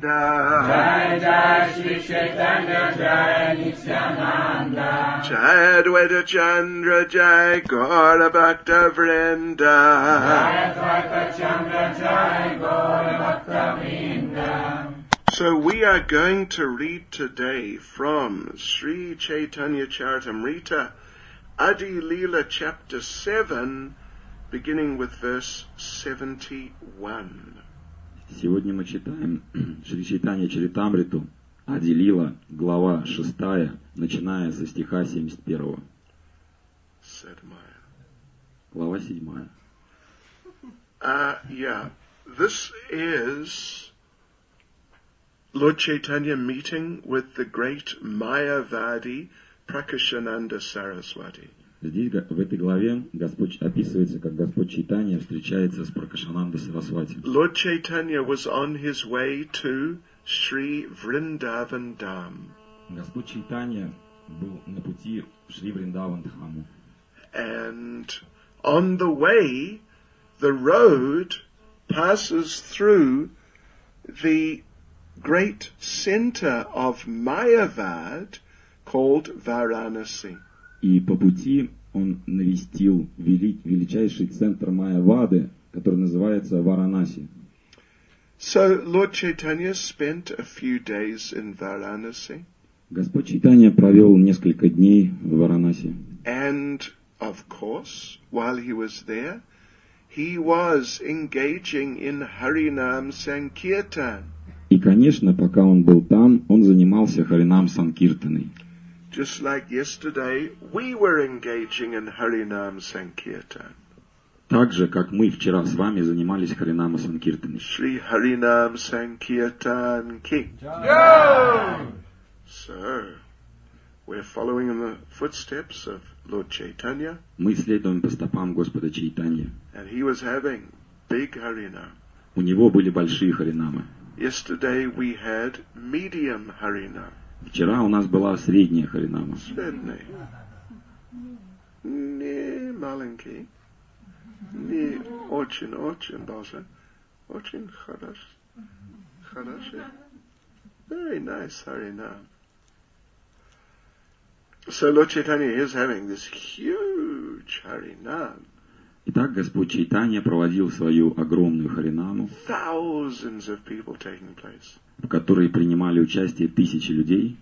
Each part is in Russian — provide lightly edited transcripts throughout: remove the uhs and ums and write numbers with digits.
Jai Jai Shri Chaitanya Jai Nityananda Jai Advaita Chandra Jai Gaura Bhakta Vrinda Jai Advaita Chandra Jai Gaura Bhakta Vrinda. So we are going to read today from Sri Chaitanya Charitamrita, Adi Leela chapter 7, beginning with verse 71. Сегодня мы читаем Шри Чайтанья Чаритамриту, Ади Лила, глава 6, начиная со стиха 71. Глава 7. This is Lord Chaitanya meeting with the great Mayavadi Prakashananda Saraswati. Здесь, в этой главе, Господь описывается, как Господь Чайтанья встречается с Пракашананда Сарасвати. Lord Chaitanya was on his way to Sri Vrindavan Dham. Господь Чайтанья был на пути в Шри Вриндаван Дхаму. And on the way, the road passes through the great center of Mayavad called Varanasi. И по пути он навестил величайший центр Майявады, который называется Варанаси. So Lord Chaitanya spent a few days in Varanasi. Господь Чайтанья провел несколько дней в Варанаси. And, of course, while he was there, he was engaging in Harinam Sankirtan. И, конечно, пока он был там, он занимался Харинам Санкиртаной. Just like yesterday, we were engaging in Harinam Sankirtan. Так же, как мы вчера с вами занимались Харинама Санкиртаной. Shri Harinam Sankirtan Ki. So, we're following in the footsteps of Lord Chaitanya. Мы следуем по стопам Господа Чайтаньи. And he was having big Harinam. У него были большие Харинамы. Yesterday we had medium Harinam. Вчера у нас была средняя Харинама. Средний. Не маленький. Не очень даже. Очень хороший. Very nice Harinam. So Lord Chaitanya is having this huge Harinam. Итак, Господь Чайтанья проводил свою огромную Харинаму, Thousands of people taking place. в которой принимали участие тысячи людей.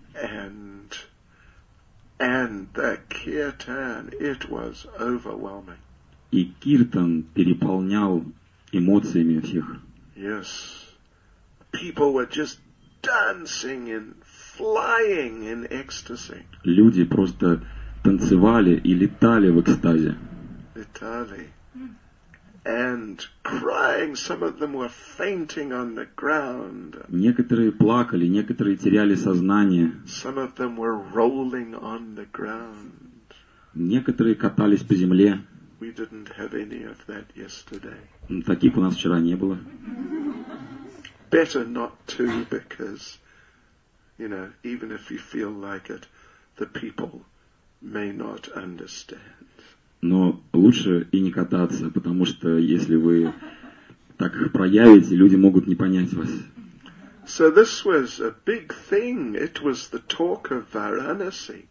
And the kirtan, it was overwhelming. И киртан переполнял эмоциями всех. Yes. People were just dancing and flying in ecstasy. Люди просто танцевали и летали в экстазе. Literally. And crying, some of them were fainting on the ground. Некоторые плакали, некоторые теряли сознание. Some of them were rolling on the ground. Некоторые катались по земле. We didn't have any of that yesterday. Таких у нас вчера не было. Better not to, because, even if you feel like it, the people may not understand. Но лучше и не кататься, потому что если вы так их проявите, люди могут не понять вас. So this was a big thing. It was the talk of Varanasi.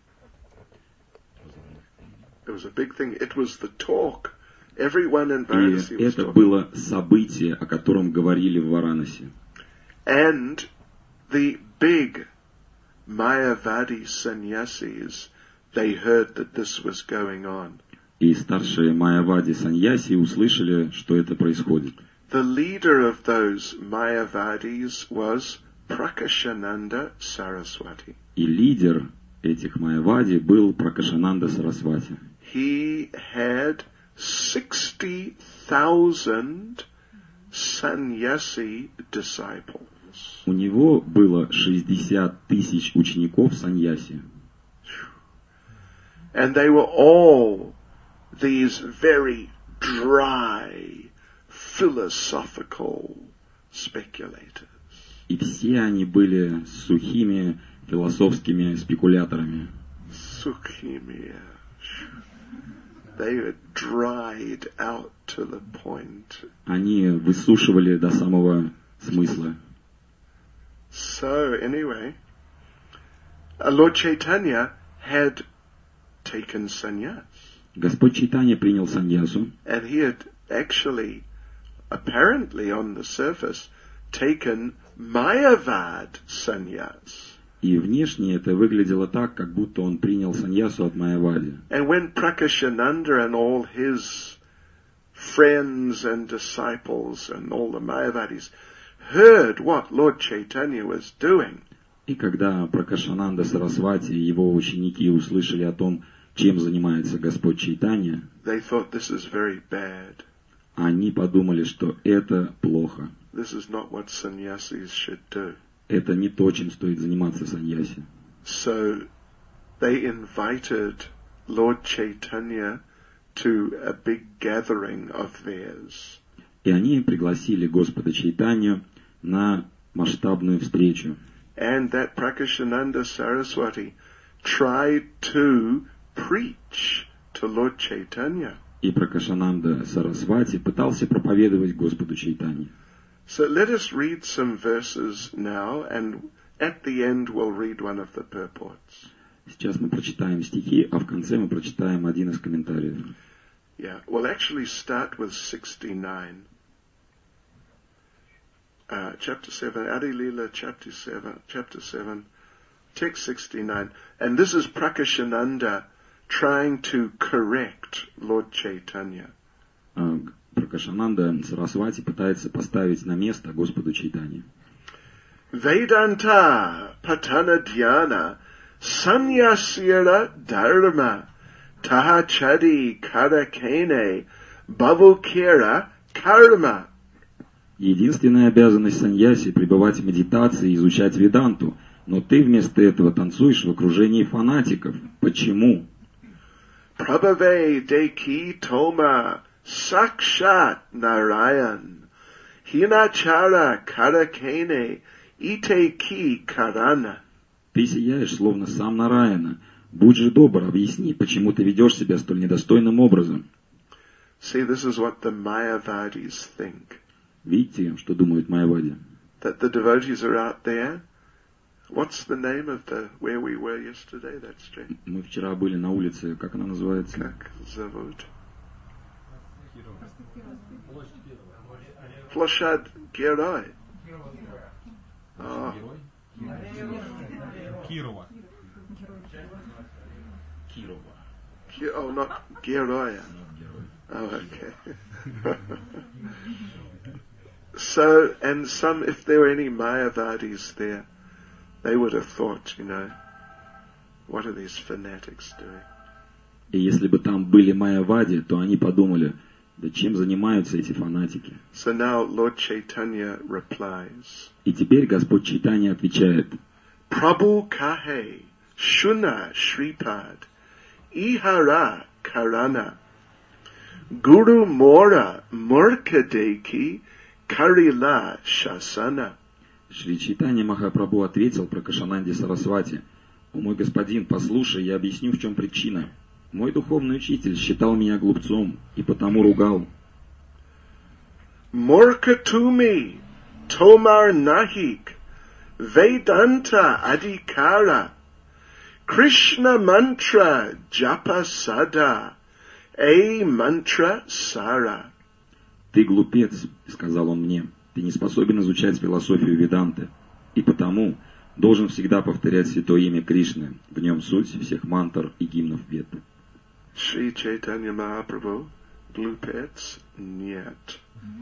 It was a big thing. It was the talk. Everyone in Varanasi И was это talking. было событие, о котором говорили в Варанаси. And the big Mayavadi sannyasis, they heard that this was going on. И старшие Майявади саньяси услышали, что это происходит. The leader of those Mayavadis was Prakashananda Saraswati. И лидер этих Майявади был Пракашананда Сарасвати. He had 60,000 sannyasi disciples. У него было 60 тысяч учеников саньяси. And they were all these very dry, philosophical speculators. И все они были сухими философскими спекуляторами. Sukhimia. They were dried out to the point. Они высушивали до самого смысла. So anyway, Lord Chaitanya had taken sannyas. Господь Чайтанья принял саньясу, And he had actually, apparently on the surface, taken Mayavad sannyas. и внешне это выглядело так, как будто он принял саньясу от Майявади. And when Prakashananda and all his friends and disciples and all the Mayavadis heard what Lord Chaitanya was doing, И когда Пракашананда Сарасвати и его ученики услышали о том, чем занимается Господь Чайтанья, they thought this is very bad. они подумали, что это плохо. This is not what sannyasis should do. Это не то, чем стоит заниматься саньяси. So they invited Lord Chaitanya to a big gathering of theirs. И они пригласили Господа Чайтанью на масштабную встречу. And that Prakashananda Saraswati tried to preach to Lord Chaitanya. И Пракашананда Сарасвати пытался проповедовать Господу Чайтанье. So let us read some verses now, and at the end we'll read one of the purports. Сейчас мы прочитаем стихи, а в конце мы прочитаем один из комментариев. Yeah, we'll actually start with 69. Chapter 7, Adi Lila, chapter 7, text 69. And this is Prakashananda trying to correct Lord Chaitanya. Пракашананда Сарасвати пытается поставить на место Господу Чайтанье. Vedanta patana dhyana sannyasira dharma tahachadi karakene bhavukira karma. Единственная обязанность саньяси – пребывать в медитации и изучать веданту, но ты вместо этого танцуешь в окружении фанатиков. Почему? Prabhave deki toma sakshat narayan hinachara karakene ite ki karana. Ты сияешь, словно сам Нараяна. Будь же добр, объясни, почему ты ведешь себя столь недостойным образом. See, this is what the Mayavadis think. Видите, что думают Майявади? That the devotees are out there. What's the name of where we were yesterday, that street? Мы вчера были на улице, как она называется? Как зовут? Площадь Герой. Oh. Кирова. Oh, not Geroya. Oh, okay. So, and some, if there were any Mayavadis there, they would have thought, what are these fanatics doing? И если бы там были Майявади, то они подумали, да чем занимаются эти фанатики? So now Lord Chaitanya replies. И теперь Господь Чайтанья отвечает: Prabhu kahe shuna shripad ihara karana guru mora murkadeki karila shasana. Шри Чайтанья Махапрабху ответил Пракашананде Сарасвати: «О мой господин, послушай, я объясню, в чем причина. Мой духовный учитель считал меня глупцом и потому ругал». Murkatumi tomar nahik Vedanta adhikara Krishna mantra japa sada a mantra sara. «Ты глупец», — сказал он мне, — «ты не способен изучать философию Веданты, и потому должен всегда повторять святое имя Кришны, в нем суть всех мантр и гимнов Вед». Shri Chaitanya Mahaprabhu, glupец нет.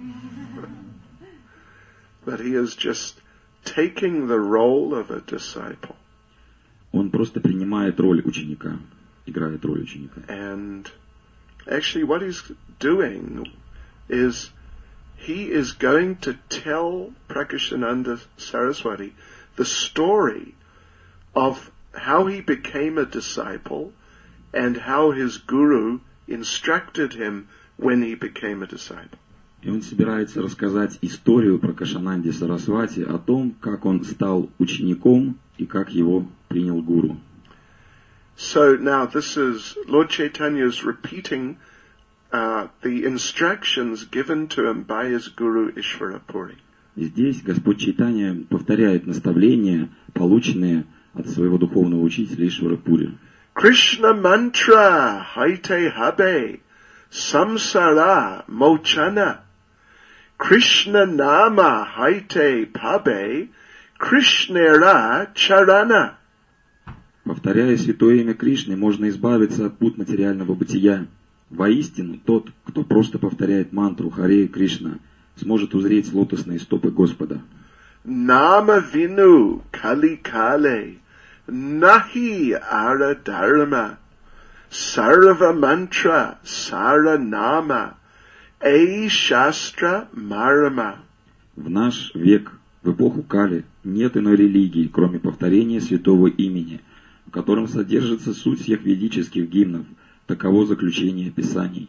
But he is just taking the role of a disciple. Он просто принимает роль ученика, играет роль ученика. And actually what he's doing is he is going to tell Prakashananda Saraswati the story of how he became a disciple and how his guru instructed him when he became a disciple. И он собирается рассказать историю про Пракашананде Сарасвати о том, как он стал учеником и как его принял гуру. So now this is Lord Chaitanya is repeating the instructions given to him by his guru Ishvara Puri. Здесь Господь Чайтанья повторяет наставления, полученные от своего духовного учителя Ишвара Пури. Krishna mantra haite habe samsara mochana. Krishna nama haite pabe Krishnera charana. Повторяя святое имя Кришны, можно избавиться от пут материального бытия. Воистину, тот, кто просто повторяет мантру Харе Кришна, сможет узреть лотосные стопы Господа. Nama vinu kali kale nahi ara dharma sarva mantra sara nama ei shastra marama. В наш век, в эпоху Кали, нет иной религии, кроме повторения святого имени, в котором содержится суть всех ведических гимнов. Таково заключение Писаний.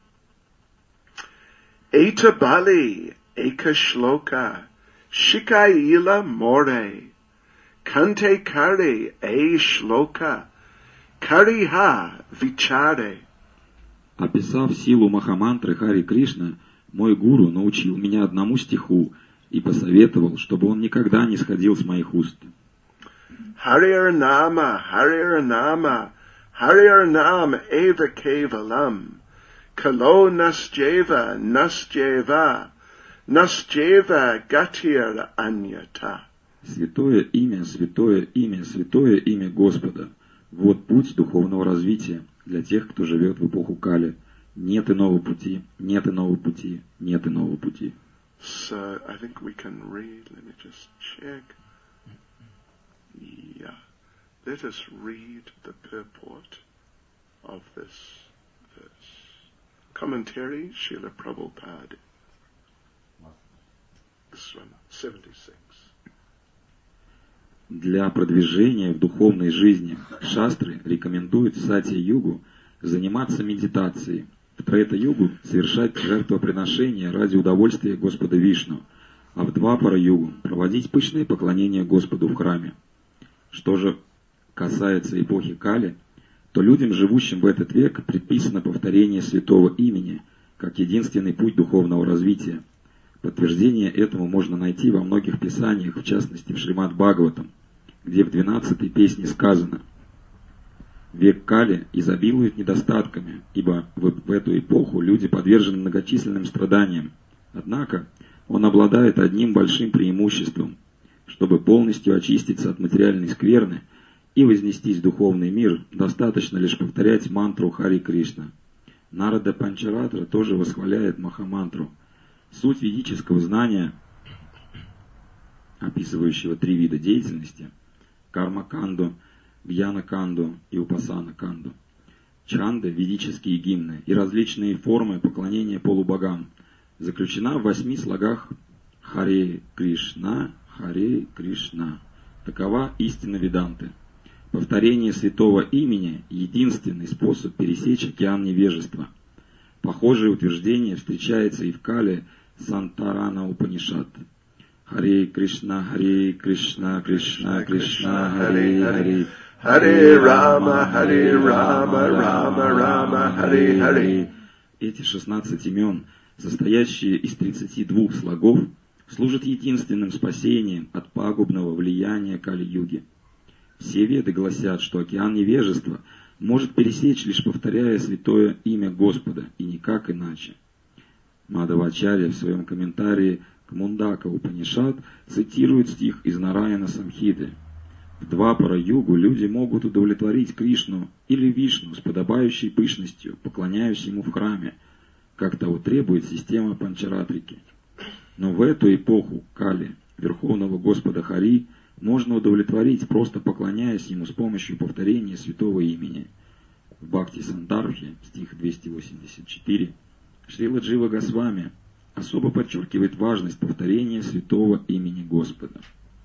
Eta bali eka shloka shikaila more kante kare e shloka kariha vichare. Описав силу Махамантры Хари Кришна, мой гуру научил меня одному стиху и посоветовал, чтобы он никогда не сходил с моих уст. Harir nama, Harir nama, Harir nam eva kevalam, kalo nasjeva, nasjeva, nasjeva gatir anyata. Святое имя, святое имя, святое имя Господа. Вот путь духовного развития для тех, кто живет в эпоху Кали. Нет иного пути, нет иного пути, нет иного пути. So I think we can read, let me just check. Yeah. Let us read the purport of this verse. Commentary, Srila Prabhupada. This one, 76. Для продвижения в духовной жизни шастры рекомендуют в сати-югу заниматься медитацией, в трета-югу совершать жертвоприношения ради удовольствия Господа Вишну, а в двапара-югу проводить пышные поклонения Господу в храме. Что же касается эпохи Кали, то людям, живущим в этот век, предписано повторение святого имени, как единственный путь духовного развития. Подтверждение этому можно найти во многих писаниях, в частности в Шримад Бхагаватам, где в 12-й песне сказано: «Век Кали изобилует недостатками, ибо в эту эпоху люди подвержены многочисленным страданиям. Однако он обладает одним большим преимуществом. Чтобы полностью очиститься от материальной скверны и вознестись в духовный мир, достаточно лишь повторять мантру Хари Кришна». Нарада Панчаратра тоже восхваляет Махамантру. Суть ведического знания, описывающего 3 вида деятельности – карма-канду, гьяна-канду и упасана-канду, чанды, ведические гимны и различные формы поклонения полубогам, заключена в 8 слогах Харе Кришна, Харе Кришна. Такова истина Веданты. Повторение святого имени – единственный способ пересечь океан невежества. Похожее утверждение встречается и в Кале Сантарана Упанишад. Харе Кришна, Кришна, Кришна, Харе Харе, Харе Рама, Рама Рама, Харе Харе. Эти 16 имен, состоящие из 32 слогов, служат единственным спасением от пагубного влияния Кали-юги. Все веды гласят, что океан невежества может пересечь, лишь повторяя святое имя Господа, и никак иначе. Мадхавачарья в своем комментарии к Мундака Упанишад цитирует стих из Нараяна Самхиты. В двапара-югу люди могут удовлетворить Кришну или Вишну с подобающей пышностью, поклоняясь ему в храме, как того требует система Панчаратрики. Но в эту эпоху Кали, Верховного Господа Хари, можно удовлетворить, просто поклоняясь ему с помощью повторения святого имени. В Бхакти Сандарбхе, стих 284, Шрила Джива Госвами особо подчеркивает важность повторения святого имени Господа.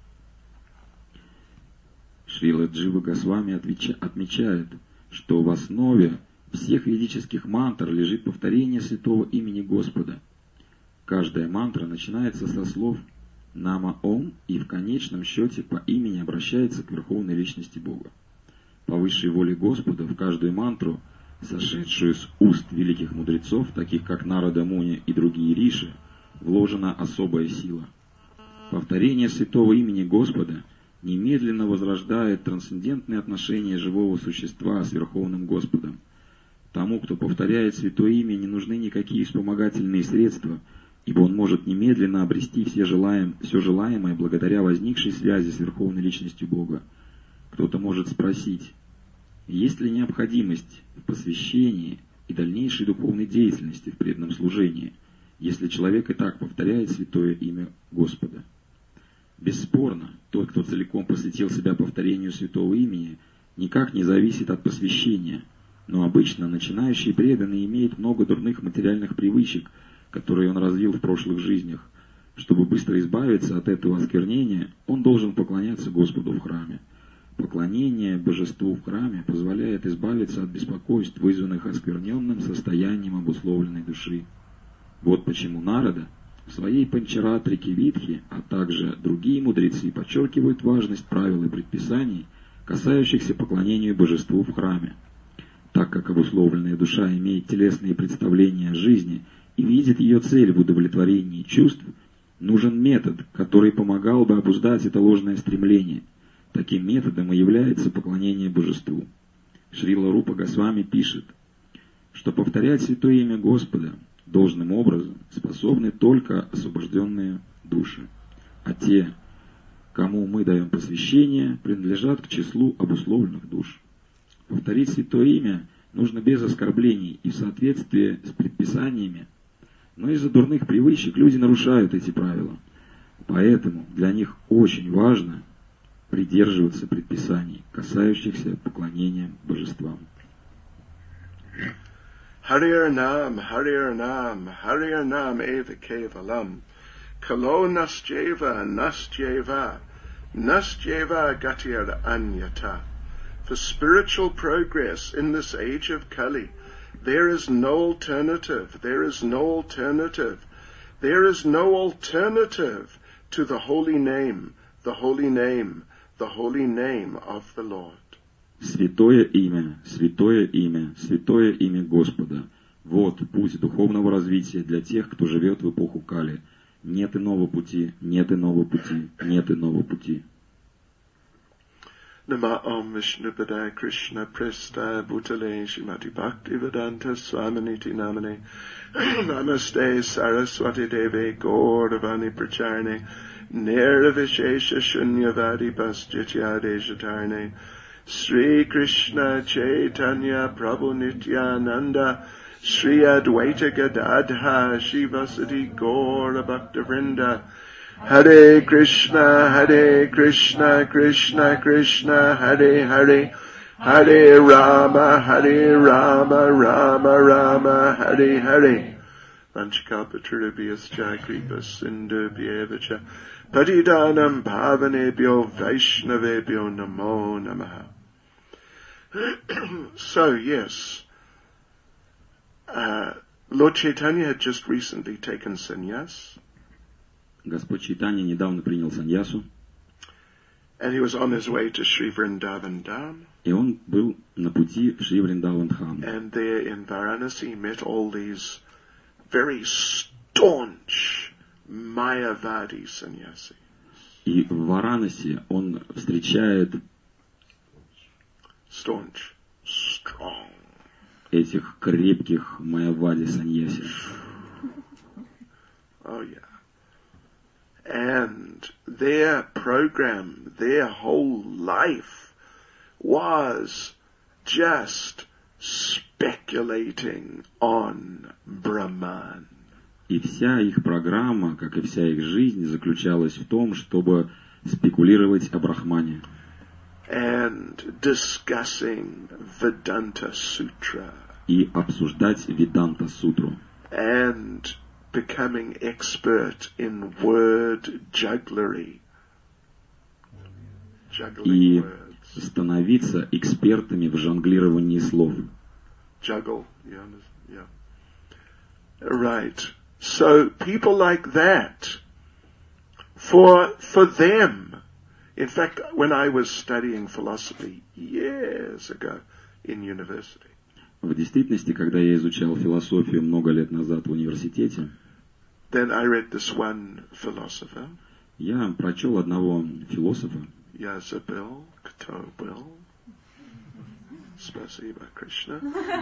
Шрила Джива Госвами отмечает, что в основе всех ведических мантр лежит повторение святого имени Господа. Каждая мантра начинается со слов «Нама Ом» и в конечном счете по имени обращается к Верховной Личности Бога. По высшей воле Господа в каждую мантру, сошедшую с уст великих мудрецов, таких как Нарада Муни и другие риши, вложена особая сила. Повторение святого имени Господа немедленно возрождает трансцендентные отношения живого существа с Верховным Господом. Тому, кто повторяет святое имя, не нужны никакие вспомогательные средства, ибо он может немедленно обрести все желаемое благодаря возникшей связи с Верховной Личностью Бога. Кто-то может спросить, есть ли необходимость в посвящении и дальнейшей духовной деятельности в преданном служении, если человек и так повторяет святое имя Господа? Бесспорно, тот, кто целиком посвятил себя повторению святого имени, никак не зависит от посвящения, но обычно начинающий преданный имеет много дурных материальных привычек, которые он развил в прошлых жизнях. Чтобы быстро избавиться от этого осквернения, он должен поклоняться Господу в храме. Поклонение божеству в храме позволяет избавиться от беспокойств, вызванных оскверненным состоянием обусловленной души. Вот почему Нарада в своей Панчаратрике Витхи, а также другие мудрецы подчеркивают важность правил и предписаний, касающихся поклонению божеству в храме. Так как обусловленная душа имеет телесные представления о жизни и видит ее цель в удовлетворении чувств, нужен метод, который помогал бы обуздать это ложное стремление. Таким методом и является поклонение божеству. Шрила Рупа Госвами пишет, что повторять святое имя Господа должным образом способны только освобожденные души, а те, кому мы даем посвящение, принадлежат к числу обусловленных душ. Повторить святое имя нужно без оскорблений и в соответствии с предписаниями, но из-за дурных привычек люди нарушают эти правила. Поэтому для них очень важно придерживаться предписаний, касающихся поклонения божествам. Harir Nam, Harir Nam Eva Kevalam, Kalo Nasjeva, Nasjeva Gatir Anyata. For spiritual progress in this age of Kali, there is no alternative, there is no alternative, there is no alternative to the holy name, the holy name, the holy name of the Lord. Святое имя, святое имя, святое имя Господа. Вот путь духовного развития для тех, кто живет в эпоху Кали. Нет иного пути, нет иного пути, нет иного пути. Nama Om Vishnupada Krishna Presta Bhutale Shrimati Bhaktivedanta Swaminiti Namane Namaste Saraswati Deve Gauravani Pracharne Nirvishesha Shunyavadi Pasjitya Shatarne Sri Krishna Chaitanya Prabhu Nityananda Sri Advaita Gadadha Shivasati Gaura Bhaktavrinda Hare Krishna, Krishna Krishna, Hare Hare, Hare Rama, Rama Rama, Hare Hare. Vanchakapatribhyascha kripa sindhubhyevacha patidanam bhavanebhyo vaishnavebhyo namo namaha. So yes, Lord Chaitanya had just recently taken sannyas. Господь Чайтанья недавно принял саньясу. And he was on his way to Sri Vrindavan Dham. И он был на пути в Шри Вриндаван Дхам. And there in Varanasi he met all these very staunch Mayavadi sannyasis. И в Варанаси он встречает staunch, strong, этих крепких Майявади саньяси. Oh yeah. And their program, their whole life was just speculating on Brahman. И вся их программа, как и вся их жизнь, заключалась в том, чтобы спекулировать о Брахмане. And discussing Vedanta Sutra. И обсуждать Веданта Сутру. And becoming expert in word jugglery. И становиться экспертами в жонглировании слов. Juggle, yeah. Right. So people like that, for them, in fact, when I was studying philosophy years ago in university. В действительности, когда я изучал философию много лет назад в университете, then I read this one philosopher. Я прочел одного философа, Yazabel Ktobel. Spasiba Krishna.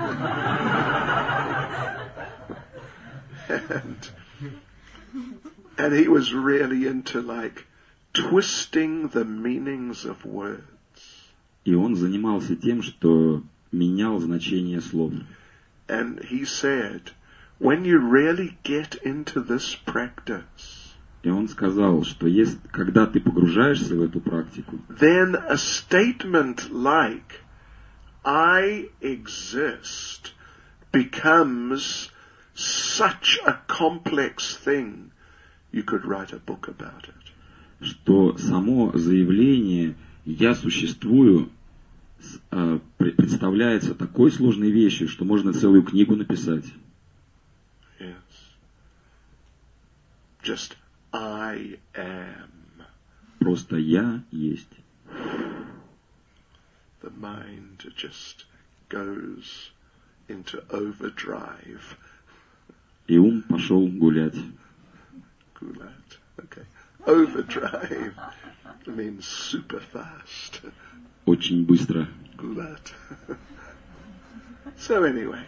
and he was really into like twisting the meanings of words. и он занимался тем, что менял значение слов. And he said, when you really get into this practice, И он сказал, что когда ты погружаешься в эту практику, then a statement like, I exist, becomes such a complex thing, you could write a book about it. что само заявление «я существую» представляется такой сложной вещью, что можно целую книгу написать. Yes. Just I am. Просто «я есть». The mind just goes into overdrive. И ум пошел гулять. Gulat. Okay. Overdrive means super fast. Очень быстро. Gulat. So anyway.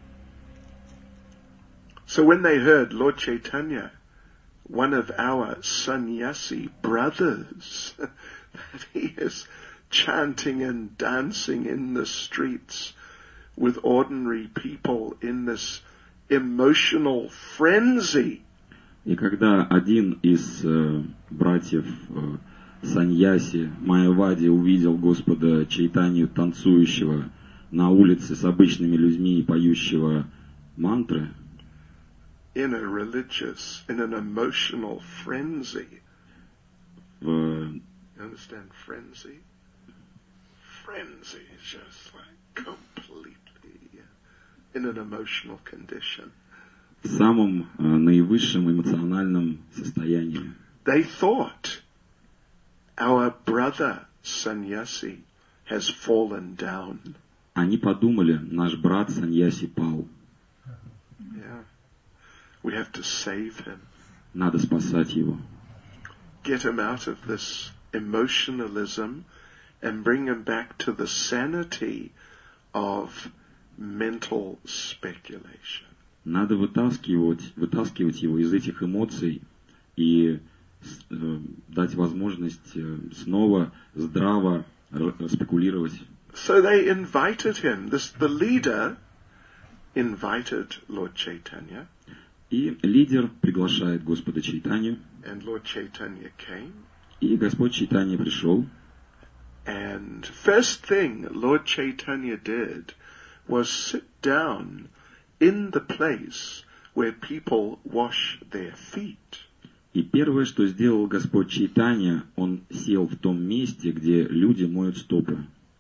So when they heard Lord Chaitanya, one of our sannyasi brothers, that he is chanting and dancing in the streets with ordinary people in this emotional frenzy. И когда один из братьев саньяси Майявади увидел Господа Чайтанью танцующего на улице с обычными людьми и поющего мантры, In an emotional frenzy. You understand frenzy? Frenzy is just like completely in an emotional condition. в самом наивысшем эмоциональном состоянии. They thought our brother sannyasi has fallen down. Они подумали, наш брат саньяси пал. Yeah. We have to save him. Надо спасать его. Get him out of this emotionalism and bring him back to the sanity of mental speculation. Надо вытаскивать его из этих эмоций и дать возможность снова здраво спекулировать. So they invited him. The leader invited Lord Chaitanya. И лидер приглашает Господа Чайтанью. And Lord Chaitanya came. И Господь Чайтанья пришел. And first thing Lord Chaitanya did was sit down in the place where people wash their feet. И первое, что сделал Господь Чайтанья, он сел в том месте, где люди моют стопы.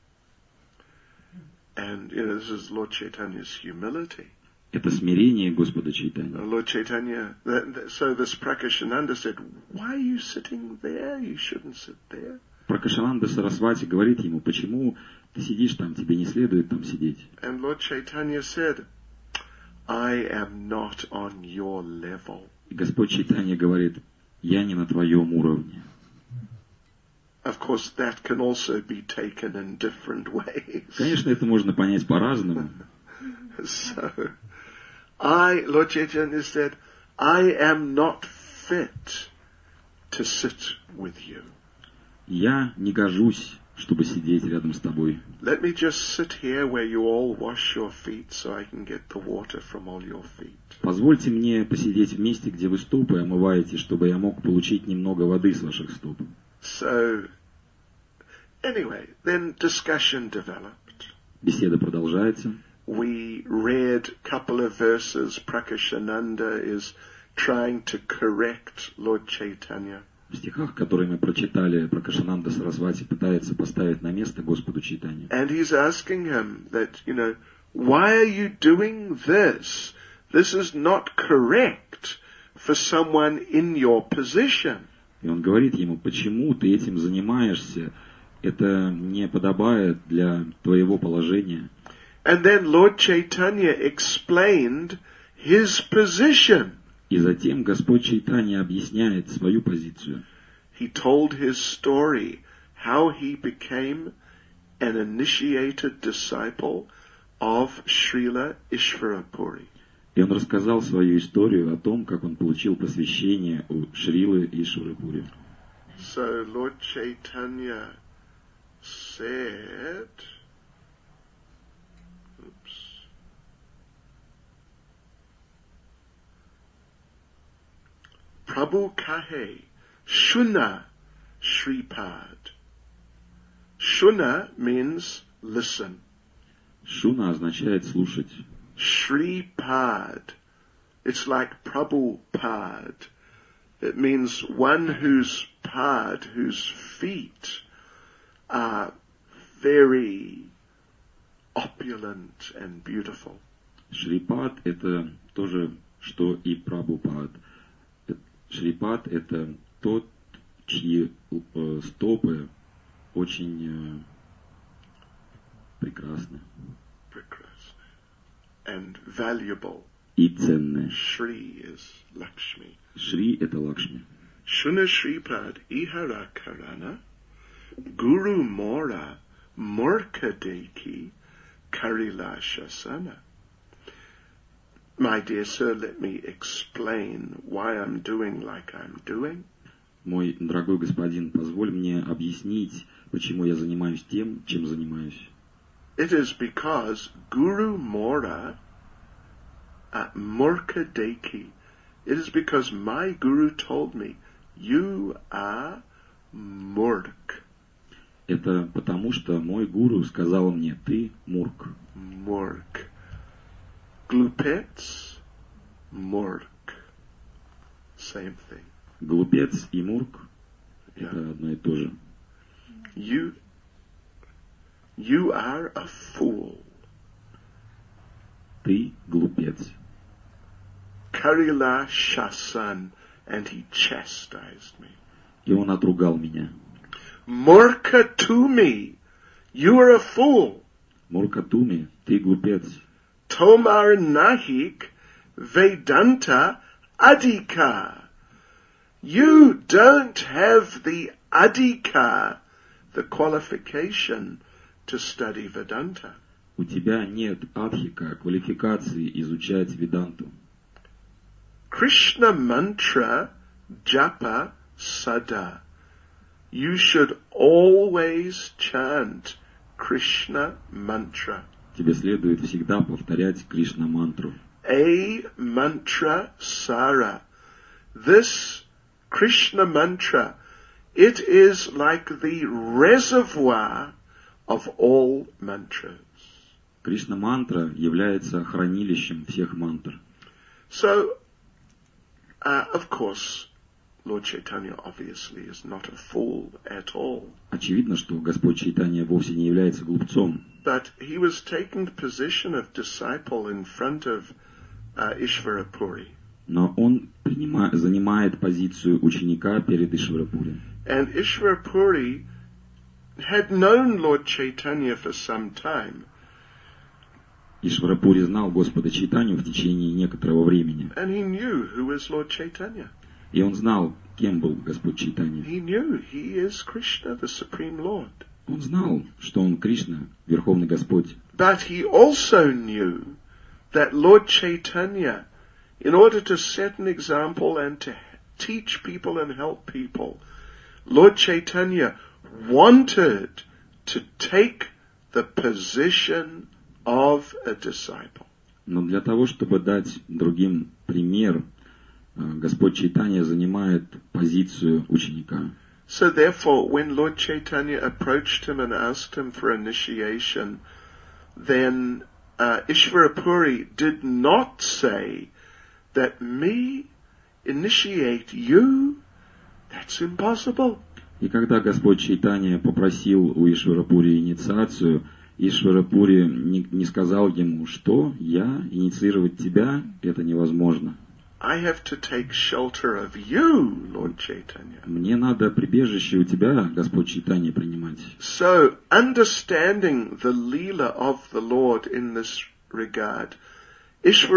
And this is Lord Chaitanya's humility. Это смирение Господа Чайтаньи. Lord Chaitanya, so this Prakashananda said, why are you sitting there? You shouldn't sit there. Пракашананда Сарасвати говорит ему, почему ты сидишь там, тебе не следует там сидеть. And Lord Chaitanya said, I am not on your level. И Господь Чайтанья говорит, я не на твоем уровне. Of course, that can also be taken in different ways. Конечно, это можно понять по-разному. So, Lord Chaitanya said, I am not fit to sit with you. Я не гожусь, чтобы сидеть рядом с тобой. Let me just sit here where you all wash your feet so I can get the water from all your feet. Позвольте мне посидеть в месте, где вы стопы омываете, чтобы я мог получить немного воды с ваших стоп. So, anyway, then discussion developed. Беседа продолжается. We read a couple of verses. Prakashananda is trying to correct Lord Chaitanya. В стихах, которые мы прочитали, Пракашананда Сарасвати пытается поставить на место Господу Чайтанью. And he's asking him that, why are you doing this? This is not correct for someone in your position. И он говорит ему, почему ты этим занимаешься? Это не подобает для твоего положения. And then Lord Chaitanya explained his position. И затем Господь Чайтанья объясняет свою позицию. he told his story, how he became an initiated disciple of Srila Ishvarapuri. И он рассказал свою историю о том, как он получил посвящение у Шрилы Ишварапури. So Lord Chaitanya said, Prabhu kahe, shuna Shripad. Shuna means listen. Шуна означает слушать. Shripad. It's like Prabhupada. It means one whose pad, whose feet are very opulent and beautiful. Шрипад — это то же, что и Прабхупад. Шрипад — это тот, чьи стопы очень прекрасны. And valuable. И ценны. Shri is Lakshmi. Шри — это Лакшми. Shuna Shripad ihara karana, Guru mora murkadeki karila shasana. My dear sir, let me explain why I'm doing like I'm doing. Мой дорогой господин, позволь мне объяснить, почему я занимаюсь тем, чем занимаюсь. It is because Guru Mora Murkadeki. It is because my Guru told me, you are Murk. Это потому, что мой гуру сказал мне, ты мурк. Murk. Glupets, Murk. Same thing. Глупец и мурк — Yeah. это одно и то же. You are a fool. Ты глупец. Karila Shasan, and he chastised me. И он отругал меня. Murka to me, you are a fool. Муркатуми, ты глупец. Tomar Nahik Vedanta Adhika. You don't have the Adhika, the qualification to study Vedanta. У тебя нет адхика, квалификации изучать веданту. Krishna mantra japa sada. You should always chant Krishna mantra. Тебе следует всегда повторять Кришна-мантру. A mantra sara. This Krishna mantra, it is like the reservoir of all mantras. Кришна-мантра является хранилищем всех мантр. So, of course, Lord Chaitanya obviously is not a fool at all. Очевидно, что Господь Чайтанья вовсе не является глупцом. But he was taking the position of disciple in front of Ishvarapuri. Но он занимает позицию ученика перед Ишварапури. And Ishvarapuri had known Lord Chaitanya for some time. Ишварапури знал Господа Чайтанью в течение некоторого времени. And he knew who was Lord Chaitanya. И он знал, кем был Господь Чайтанья. He knew he is Krishna, the Supreme Lord. Он знал, что он Кришна, Верховный Господь. But he also knew that Lord Chaitanya, in order to set an example and to teach people and help people, Lord Chaitanya wanted to take the position of a disciple. Но для того, чтобы дать другим пример, Господь Чайтанья занимает позицию ученика. So therefore, when Lord Chaitanya approached him and asked him for initiation, then Ishvarapuri did not say that me initiate you, that's impossible. И когда Господь Чайтанья попросил у Ишварапури инициацию, Ишварапури не сказал ему, что я инициировать тебя, это невозможно. I have to take shelter of you, Lord Chaitanya. Мне надо прибежище у тебя, Господь Чайтанья, принимать. So, understanding the Leela of the Lord in this regard,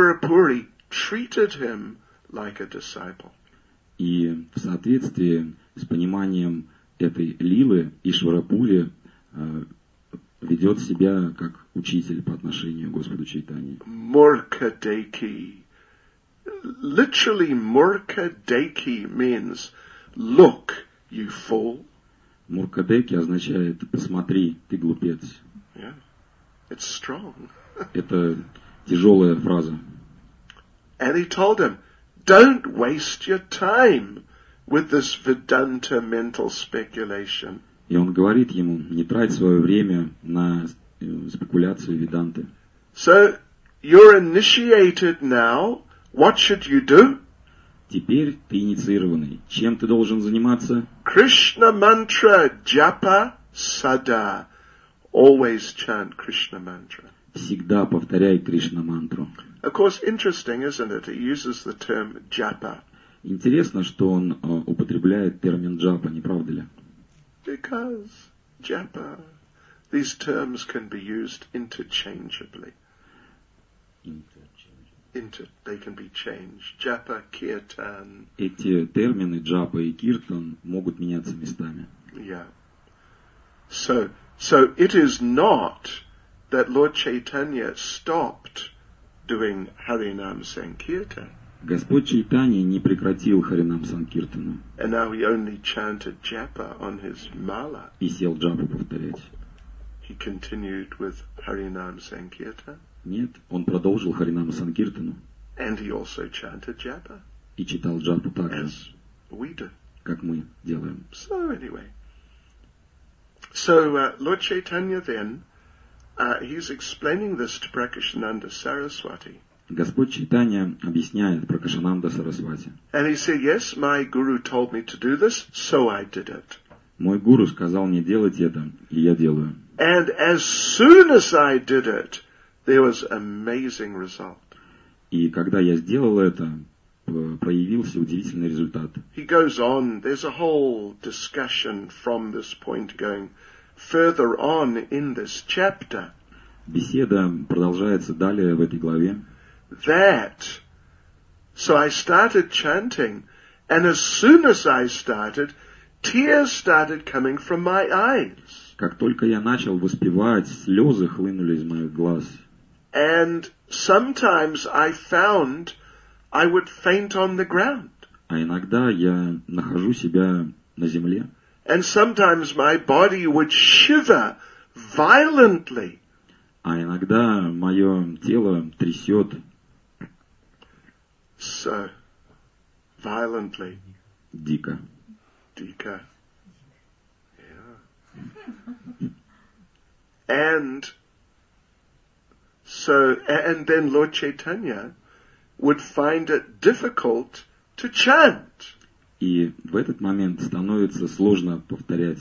Ishvarapuri treated him like a disciple. И в соответствии с пониманием этой лилы Ишварапури ведет себя как учитель по отношению к Господу Чайтанье. Murkadeki. Literally, Murkadeki means, look, you fool. Муркадеки означает «посмотри, ты глупец». Yeah, it's strong. Это тяжелая фраза. And he told him, don't waste your time with this Vedanta mental speculation. И он говорит ему, не трать свое время на спекуляцию веданты. So, you're initiated now. What should you do? Теперь ты инициированный. Чем ты должен заниматься? Krishna mantra japa sada. Always chant Krishna mantra. Всегда повторяй Кришна-мантру. Of course, interesting, isn't it? He uses the term japa. Интересно, что он употребляет термин джапа, не правда ли? Because japa, these terms can be used interchangeably. They can be changed. Japa, kirtan. Эти термины джапа и киртан могут меняться местами. Yeah. So it is not that Lord Chaitanya stopped doing Harinam Sankirtan. Господь Чайтанья не прекратил Харинам Санкиртану And now he only chanted japa on his mala. и сел джапу повторять. He continued with Harinam Sankirtan. Нет, он продолжил Харинам Санкиртану And he also chanted japa, и читал джапу так же, as we do. как мы делаем. So anyway. So Lord Chaitanya then, he's explaining this to Prakashananda Saraswati. Господь Чайтанья объясняет про Кашананда Сарасвати. And he said, yes, my guru told me to do this, so I did it. Мой гуру сказал мне делать это, и я делаю. And as soon as I did it, there was amazing result. И когда я сделал это, проявился удивительный результат. He goes on, there's a whole discussion from this point going further on in this chapter. Беседа продолжается далее в этой главе. So I started chanting, and as soon as I started, tears started coming from my eyes. Как только я начал воспевать, слезы хлынули из моих глаз. And sometimes I found I would faint on the ground. А иногда я нахожу себя на земле. And sometimes my body would shiver violently. А иногда мое тело трясет. So, violently. Дико. Dika. Yeah. And then Lord Chaitanya would find it difficult to chant. И в этот момент становится сложно повторять.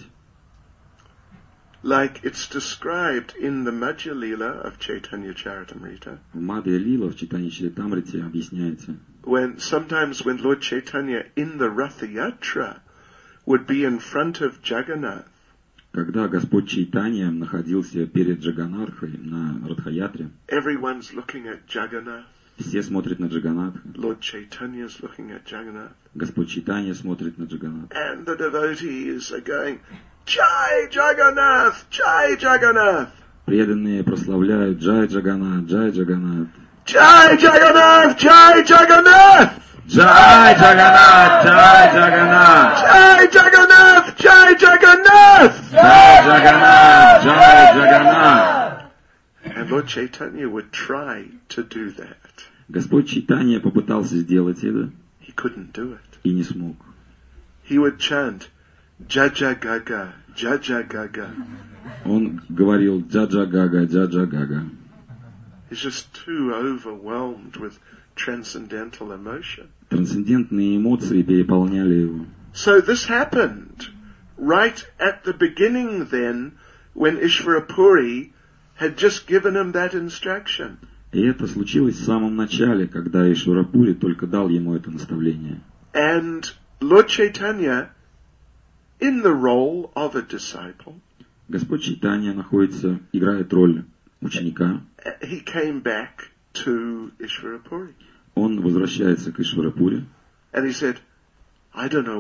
Like it's described in the Madhya Lila of Chaitanya Charitamrita. В Мадхья Лила, в Чайтанья Чаритамрите объясняется, Sometimes when Lord Chaitanya in the Ratha Yatra would be in front of Jagannath. когда Господь Чайтанья находился перед Джаганатхой на Радхаятре, Everyone's looking at Jagannath. все смотрят на Джаганатха. Lord Chaitanya is looking at Jagannath. Господь Чайтанья смотрит на Джаганатха. And the devotees are going, Jai Jagannath! Jai Jagannath! Преданные прославляют Джай Джаганат, Джай Джаганат. Jai Jagannath! Jai Jagannath! Джай Джаганат, Джай Джаганат. Jai Jagannath! Jai Jagannath! Джай Джаганат, Джай Джаганат. And Lord Chaitanya would try to do that. Господь Чайтанья попытался сделать это He couldn't do it. и не смог. He would chant, Jaja Gaga, Jaja Gaga. Он говорил «Джаджа Гага, Джаджа Гага». He's just too overwhelmed with transcendental emotion. Трансцендентные эмоции переполняли его. So this happened right at the beginning then, when Ishvarapuri had just given him that instruction. И это случилось в самом начале, когда Ишварапури только дал ему это наставление. And Lord Chaitanya, in the role of a disciple, Господь Чайтанья играет роль ученика. he came back to Ishvarapuri. Он возвращается к Ишварапуре. And he said, I don't know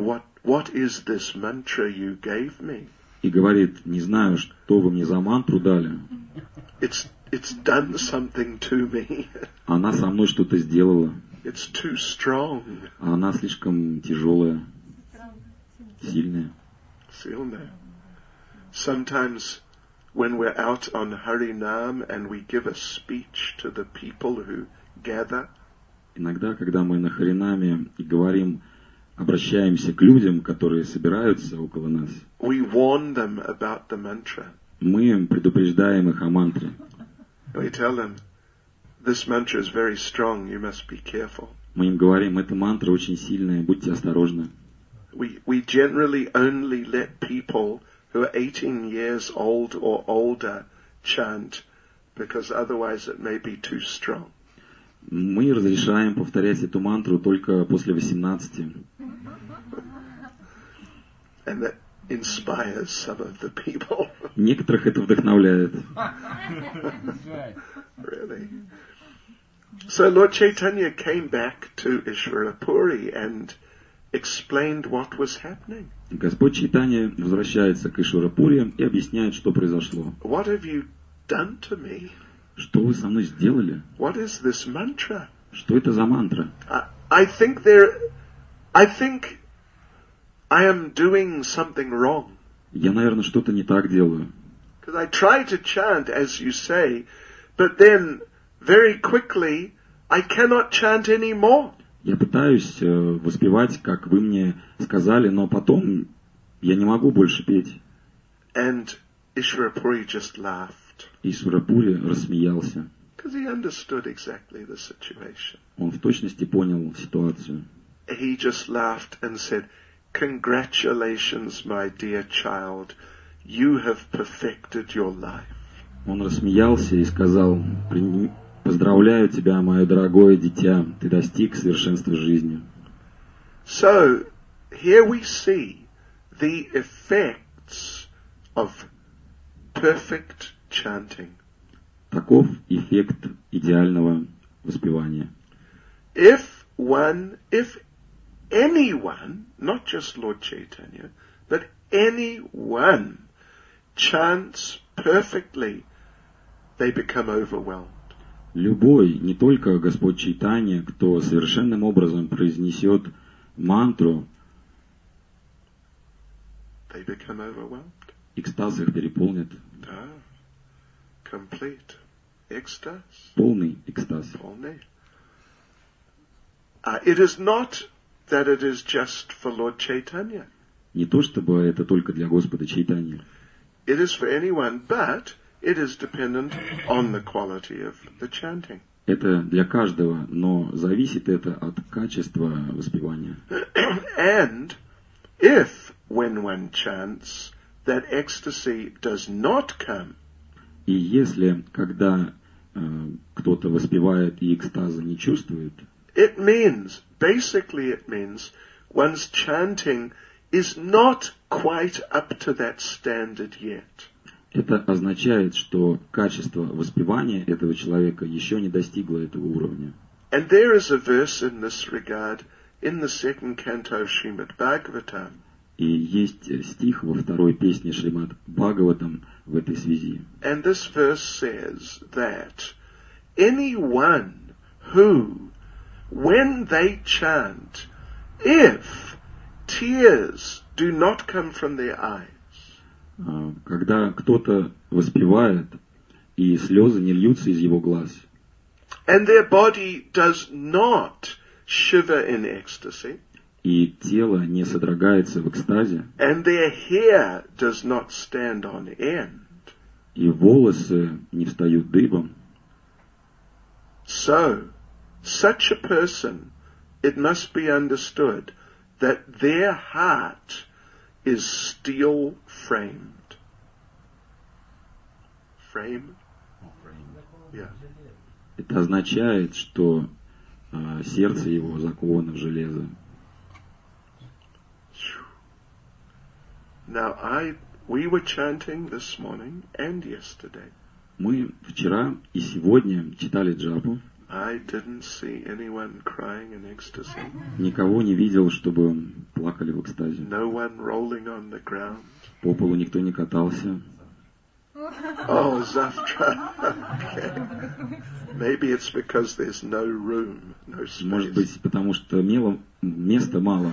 what is this mantra you gave me? И говорит: не знаю, что вы мне за мантру дали. It's done something to me. Она со мной что-то сделала. It's too strong. А она слишком тяжелая, сильная. Silne. Sometimes when we're out on Harinam and we give a speech to the people who gather, Иногда, когда мы на Харинаме и говорим, обращаемся к людям, которые собираются около нас, we warn them about the mantra. мы предупреждаем их о мантре. We tell them, this mantra is very strong, you must be careful. Мы им говорим: эта мантра очень сильная, будьте осторожны. We generally only let people who are 18 years old or older chant, because otherwise it may be too strong. Мы разрешаем повторять эту мантру только после 18. And that inspires some of the people. Некоторых это вдохновляет. Really. So Lord Chaitanya came back to Ishvarapuri and explained what was happening. Господь Чайтанья возвращается к Ишварапуре и объясняет, что произошло. What have you done to me? Что вы со мной сделали? What is this mantra? Что это за мантра? I think I am doing something wrong. Я, наверное, что-то не так делаю. Because I try to chant, as you say, but then very quickly I cannot chant anymore. Я пытаюсь воспевать, как вы мне сказали, но потом я не могу больше петь. And Ishvarapuri just laughed. Ишварапури рассмеялся. Because he understood exactly the situation. Он в точности понял ситуацию. He just laughed and said, "Congratulations, my dear child. You have perfected your life." Он рассмеялся и сказал: поздравляю тебя, мое дорогое дитя, ты достиг совершенства жизни. So, here we see the effects of perfect chanting. Таков эффект идеального воспевания. If anyone, not just Lord Chaitanya, but anyone chants perfectly, they become overwhelmed. Любой, не только Господь Чайтанья, кто совершенным образом произнесет мантру, They become overwhelmed. экстаз их переполнит. Ah, complete ecstasy. Полный экстаз. Only. It is not that it is just for Lord Chaitanya. Не то чтобы это только для Господа Чайтаньи. It is for anyone, but it is dependent on the quality of the chanting. Это для каждого, но зависит это от качества воспевания. And if, when one chants, that ecstasy does not come, И если, когда кто-то воспевает и экстаза не чувствует, basically it means one's chanting is not quite up to that standard yet. это означает, что качество воспевания этого человека еще не достигло этого уровня. And there is a verse in this regard in the second canto of Srimad Bhagavatam. И есть стих во второй песне Шримад Бхагаватам в этой связи. And this verse says that anyone who, when they chant, if tears do not come from their eyes, Когда кто-то воспевает, и слезы не льются из его глаз, and their body does not shiver in ecstasy, и тело не содрогается в экстазе, and their hair does not stand on end, и волосы не встают дыбом, so such a person, it must be understood that their heart is steel framed. Frame? Yeah. это означает, что сердце его заковано в железо. Now we were chanting this morning and yesterday. Мы вчера и сегодня читали джапу, I didn't see anyone crying in ecstasy. Никого не видел, чтобы плакали в экстазе. No one rolling on the ground. По полу никто не катался. Oh, Zafra. Okay. Maybe it's because there's no room, no Может space. быть, потому что места мало.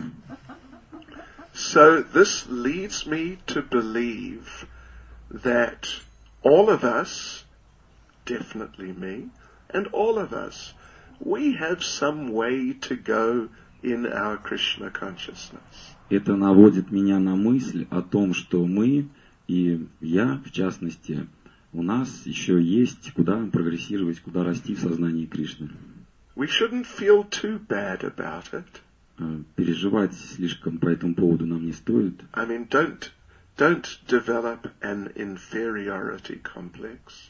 So this leads me to believe that all of us, definitely me, and all of us, we have some way to go in our Krishna consciousness. Это наводит меня на мысль о том, что мы, и я, в частности, у нас еще есть куда прогрессировать, куда расти в сознании Кришны. We shouldn't feel too bad about it. Переживать слишком по этому поводу нам не стоит. I mean, don't develop an inferiority complex.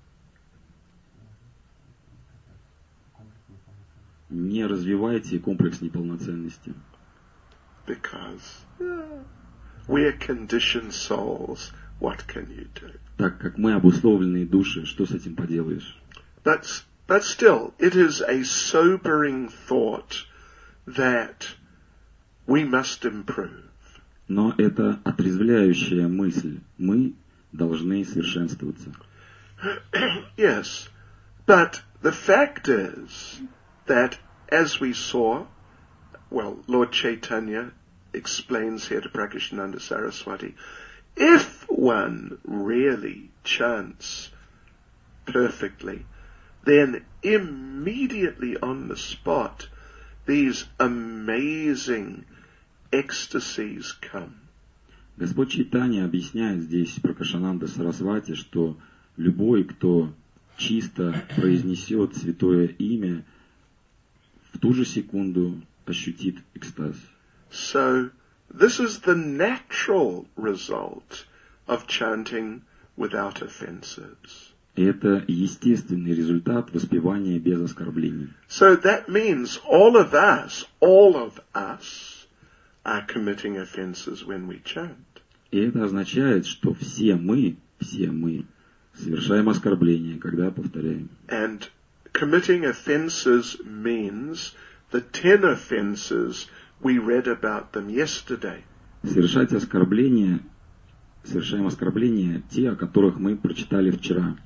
Не развивайте комплекс неполноценности. Because we're conditioned souls. What can you do? Так как мы обусловленные души, что с этим поделаешь? But still, it is a sobering thought that we must improve. Но это отрезвляющая мысль. Мы должны совершенствоваться. Yes, but the fact is that, as we saw, well, Lord Chaitanya explains here to Prakashananda Saraswati, if one really chants perfectly, then immediately on the spot, these amazing ecstasies come. Господь Чайтанья объясняет здесь Пракашананда Сарасвати, что любой, кто чисто произнесет святое имя, в ту же секунду ощутит экстаз. So, this is the natural result of chanting without offenses. И это естественный результат воспевания без оскорблений. So that means all of us are committing offenses when we chant. И это означает, что все мы совершаем оскорбления, когда повторяем. And committing offenses means the 10 offenses we read about them yesterday. Совершаем оскорбления, те, о которых мы прочитали вчера.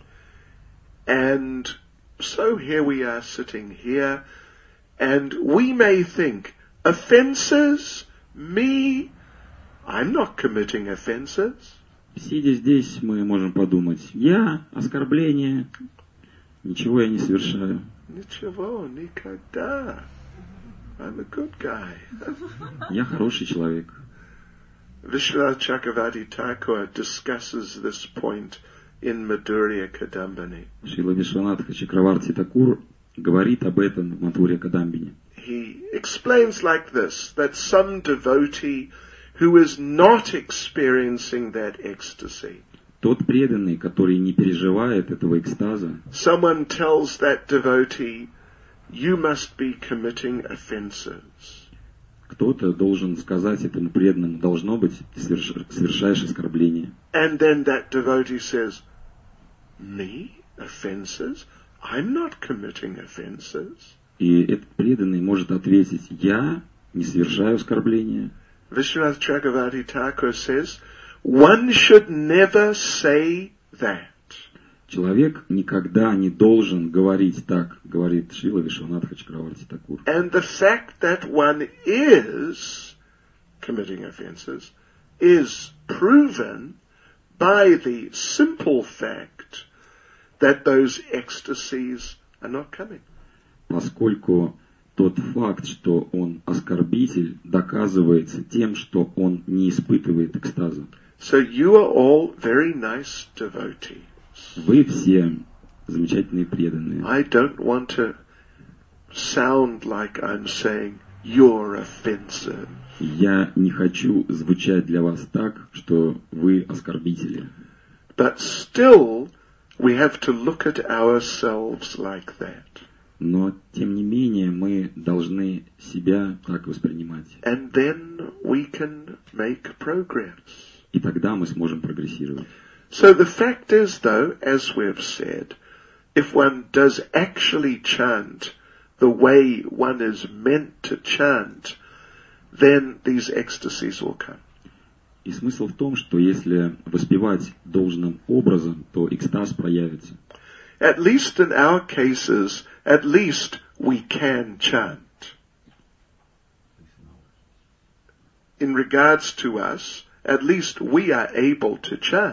And so here we are sitting here, and we may think, offenses? Me? I'm not committing offenses. Сидя здесь, мы можем подумать, я, оскорбление, ничего я не совершаю. Ничего, никогда. I'm a good guy. Я хороший человек. Vishwanath Chakravarti Thakur discusses this point in Madhurya Kadambini. Шрила Вишванатха Чакраварти Такур говорит об этом в Мадхурья Кадамбине. He explains like this, that some devotee who is not experiencing that ecstasy, Тот преданный, который не переживает этого экстаза, someone tells that devotee, you must be committing offenses. кто-то должен сказать этому преданному, должно быть, ты совершаешь оскорбление. And then that devotee says, me? Offenses? I'm not committing offenses. И этот преданный может ответить, я не совершаю оскорбления. Vishwanath Chakravarti Thakur says, one should never say that. Человек никогда не должен говорить так, говорит Шрила Вишванатха Чакраварти Такур. And the fact that one is committing offenses is proven by the simple fact that those ecstasies are not coming. Поскольку тот факт, что он оскорбитель, доказывается тем, что он не испытывает экстаза. So you are all very nice devotees. Вы все замечательные преданные. I don't want to sound like I'm saying you're offensive. Я не хочу звучать для вас так, что вы оскорбители. But still, we have to look at ourselves like that. Но, тем не менее, мы должны себя так воспринимать. And then we can make progress. И тогда мы сможем прогрессировать. So the fact is, though, as we've said, if one does actually chant the way one is meant to chant, then these ecstasies will come. И смысл в том, что если воспевать должным образом, то экстаз проявится. At least in our cases, at least we can chant. In regards to us, at least we are able to chant.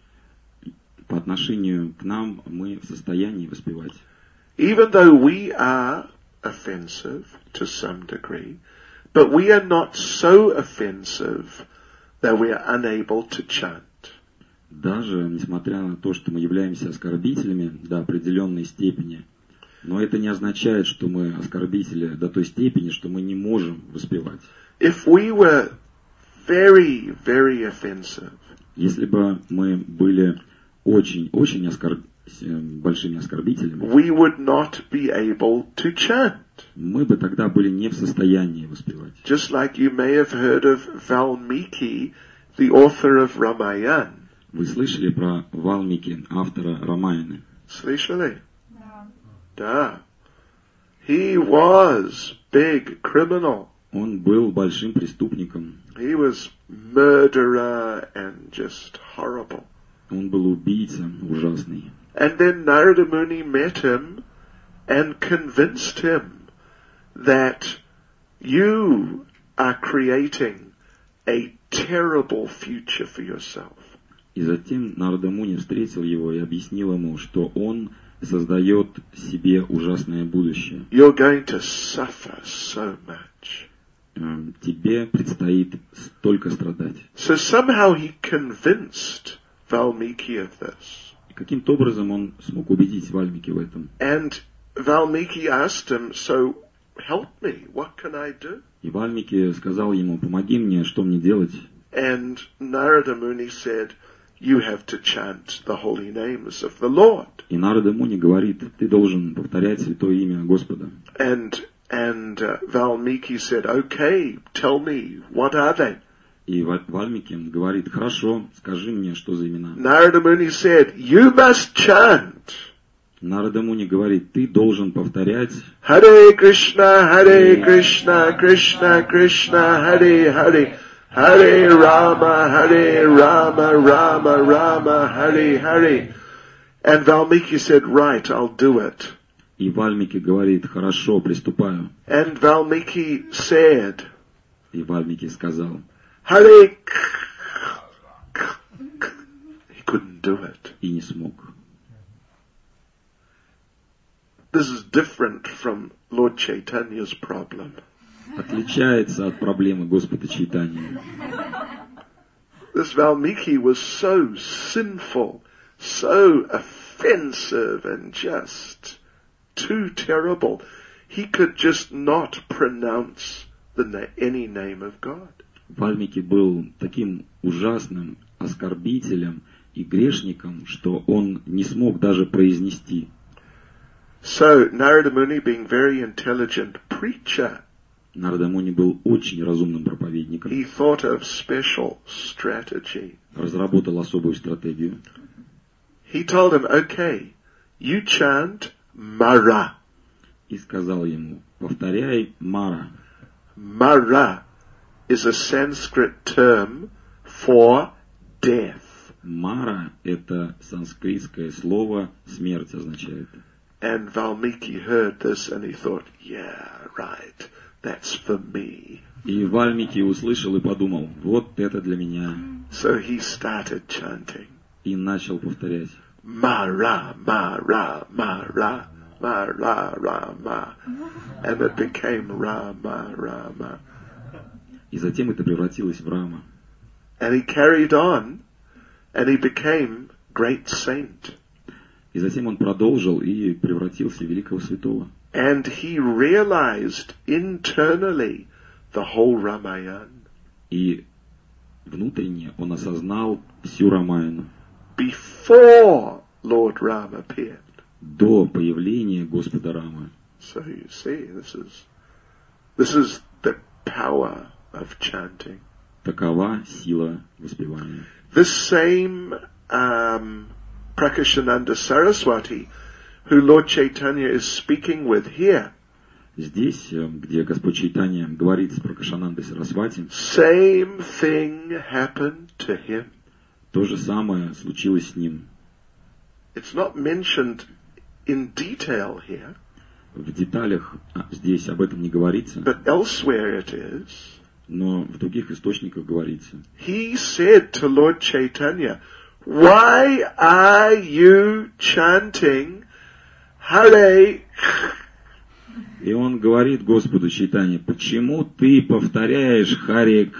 По отношению к нам мы в состоянии воспевать. Even though we are offensive to some degree, but we are not so offensive that we are unable to chant. Даже несмотря на то, что мы являемся оскорбителями до определенной степени, но это не означает, что мы оскорбители до той степени, что мы не можем воспевать. If we were very, very offensive, Если бы мы были очень-очень большими оскорбителями, we would not be able to chant. мы бы тогда были не в состоянии воспевать. Just like you may have heard of Valmiki, the author of Ramayana. Вы слышали про Валмики, автора Рамаяны? Слышали? Да. He was big criminal. Он был большим преступником. He was murderer and just horrible. Он был убийца ужасный. And then Narada Muni met him and convinced him that you are creating a terrible future for yourself. И затем Нарада Муни встретил его и объяснил ему, что он создает себе ужасное будущее. You're going to suffer so much. Тебе предстоит столько страдать. So somehow he convinced Valmiki of this. И каким-то образом он смог убедить Вальмики в этом. And Valmiki asked him, so help me, what can I do? И Вальмики сказал ему, помоги мне, что мне делать? And Narada Muni said, you have to chant the holy names of the Lord. И Нарада Муни говорит, ты должен повторять святое имя Господа. And Valmiki said, okay, tell me, what are they? И Вальмики говорит, хорошо, скажи мне, что за имена. Narada Muni said, you must chant. Нарада Муни говорит, ты должен повторять Hare Krishna, Krishna, Krishna, Hare Hare. Hare Rama, Rama, Rama, Hare Hare. And Valmiki said, right, I'll do it. И Вальмики говорит, хорошо, приступаю. And Valmiki said, И Вальмики сказал, Hare. He couldn't do it. и не смог. This is different from Lord Chaitanya's problem. Отличается от проблемы Господа Чайтаньи. This Valmiki was so sinful, so offensive and just too terrible. He could just not pronounce any name of God. Вальмики был таким ужасным оскорбителем и грешником, что он не смог даже произнести. So Narada Muni, being very intelligent preacher, Нарада Муни был очень разумным проповедником. he thought of special strategy. Разработал особую стратегию. He told him, okay, you chant Mara. И сказал ему, повторяй Мара. Mara is a Sanskrit term for death. Мара — это санскритское слово «смерть» означает. And Valmiki heard this and he thought, yeah, right, that's for me. И Вальмики услышал и подумал, вот это для меня. So he started chanting. И начал повторять. Mara, Mara, Mara, Mara, Rama. And it became Rama, Rama. И затем это превратилось в Рама. And he carried on and he became great saint. И затем он продолжил и превратился в великого святого. And he realized internally the whole Ramayana. И внутренне он осознал всю Рамаяну. Before Lord Rama appeared. До появления Господа Рамы. So you see, this is the power of chanting. Такова сила воспевания. This same Prakashananda Saraswati, who Lord Chaitanya is speaking with here, Здесь, где Господь Чайтанья говорит с Пракашанандой Сарасвати, same thing happened to him. то же самое случилось с ним. It's not mentioned in detail here, В деталях здесь об этом не говорится, but elsewhere it is. но в других источниках говорится. He said to Lord Chaitanya, "Why are you chanting Hare?" И он говорит Господу Чайтанье, почему ты повторяешь Харе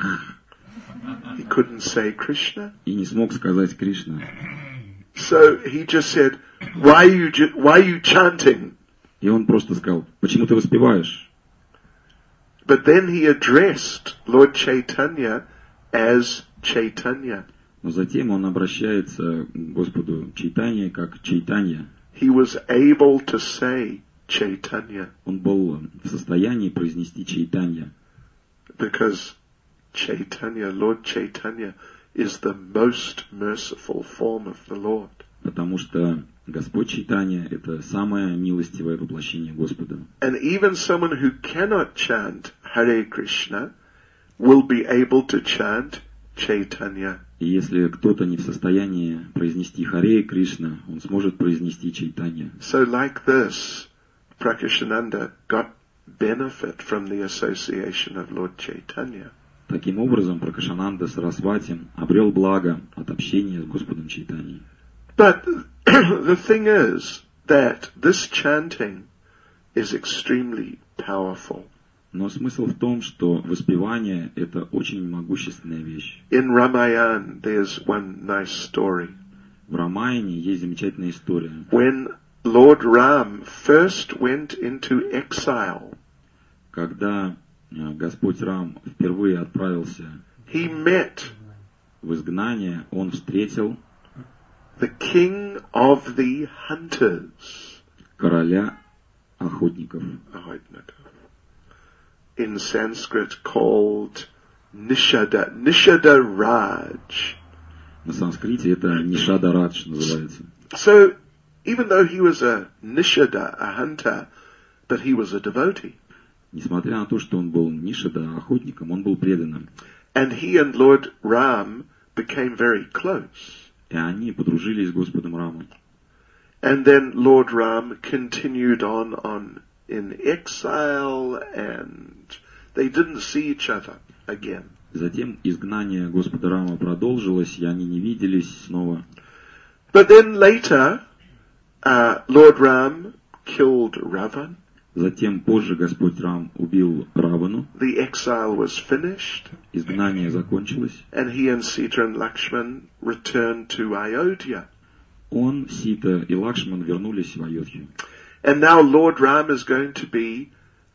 He couldn't say Krishna. и не смог сказать Кришна? So he just said, why are you chanting? И он просто сказал, почему ты воспеваешь? But then he addressed Lord Chaitanya as Chaitanya. Но затем он обращается к Господу Чайтанье как Чайтанья. He was able to say Chaitanya Он был в состоянии произнести Чайтанья, because Chaitanya, Lord Chaitanya, is the most merciful form of the Lord. потому что Господь Чайтанья — это самое милостивое воплощение Господа. And even someone who cannot chant Hare Krishna will be able to chant Chaitanya. И если кто-то не в состоянии произнести Харе Кришна, он сможет произнести Чайтанья. So like this, Prakashananda got benefit from the association of Lord Chaitanya. Таким образом, Пракашананда Сарасвати обрел благо от общения с Господом Чайтаньей. But the thing is that this chanting is extremely powerful. Но смысл в том, что воспевание — это очень могущественная вещь. In Ramayana, there's one nice story. В Рамаяне есть замечательная история. When Lord Ram first went into exile, Когда Господь Рам впервые отправился he met в изгнание, он встретил the king of the hunters. короля охотников, In Sanskrit called Nishada Raj. на санскрите это Нишадарадж называется. So, even though he was a Nishada, a hunter, but he was a devotee. Несмотря на то, что он был Нишада охотником, он был преданным. And he and Lord Ram became very close. И они подружились с Господом Рамом. And then Lord Ram continued on in exile, and they didn't see each other again. Затем изгнание Господа Рама продолжилось, и они не виделись снова. But then later, Lord Ram killed Ravan. Затем позже Господь Рам убил Равану, The exile was finished, изгнание закончилось. and he and Sita and Lakshman returned to Ayodhya. Он, Сита и Лакшман вернулись в Айодхью. And now Lord Ram is going to be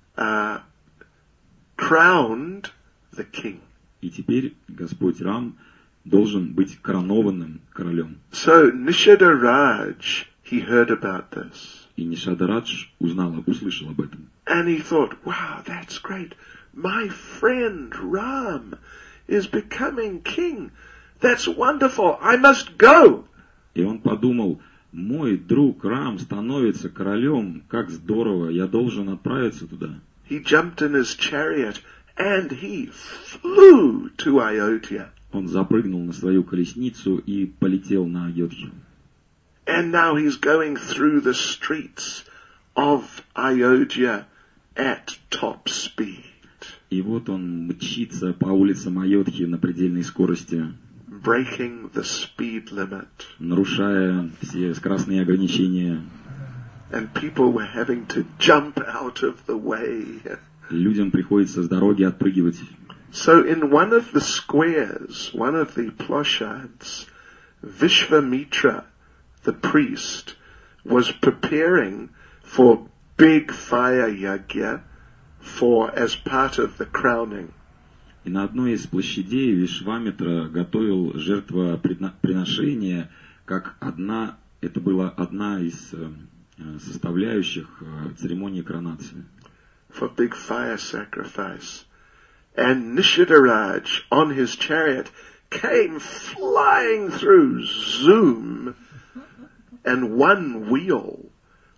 crowned the king. И теперь Господь Рам должен быть коронованным королем. So Nishada Raj, he heard about this. И Нишадарадж услышал об этом. And he thought, wow, that's great. My friend Ram is becoming king. That's wonderful. I must go. И он подумал, мой друг Рам становится королем, как здорово, я должен отправиться туда. He jumped in his chariot and he flew to Ayodhya. Он запрыгнул на свою колесницу и полетел на Айодхью. And now he's going through the streets of Ayodhya at top speed. И вот он мчится по улицам Айодхи на предельной скорости, Breaking the speed limit. нарушая все скоростные ограничения. And people were having to jump out of the way. Людям приходится с дороги отпрыгивать. So in one of the squares, one of the ploshards, Vishvamitra, the priest, was preparing for big fire yagya as part of the crowning. И на одной из площадей Вишвамитра готовил жертвоприношение, это была одна из составляющих церемонии коронации. For big fire sacrifice. And Nishidaraj on his chariot came flying through, zoom, and one wheel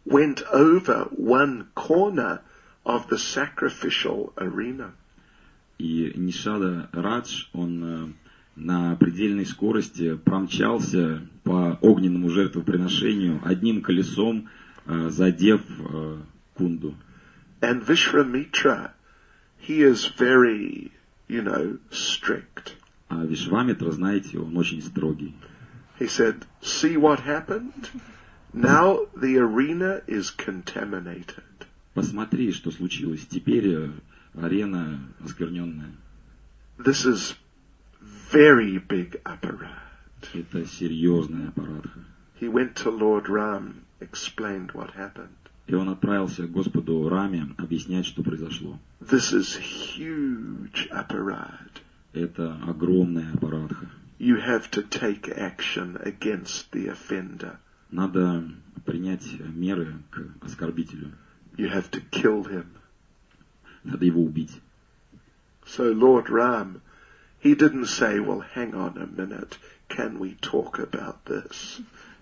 went over one corner of the sacrificial arena. И Нишада Радж, он на предельной скорости промчался по огненному жертвоприношению, одним колесом задев кунду. And Vishwamitra, he is very, strict. А Вишвамитра, знаете, он очень строгий. He said, see what happened? Now the arena is contaminated. Посмотри, что случилось. Теперь арена оскверненная. This is very big apparat. Это серьезная аппаратха. He went to Lord Ram, explained what happened. И он отправился к Господу Раме объяснять, что произошло. This is huge apparat. Это огромная аппаратха. You have to take action against the offender. Надо принять меры к оскорбителю. You have to kill him. Надо его убить. So Lord Ram, he didn't say, well, hang on a minute, can we talk about this?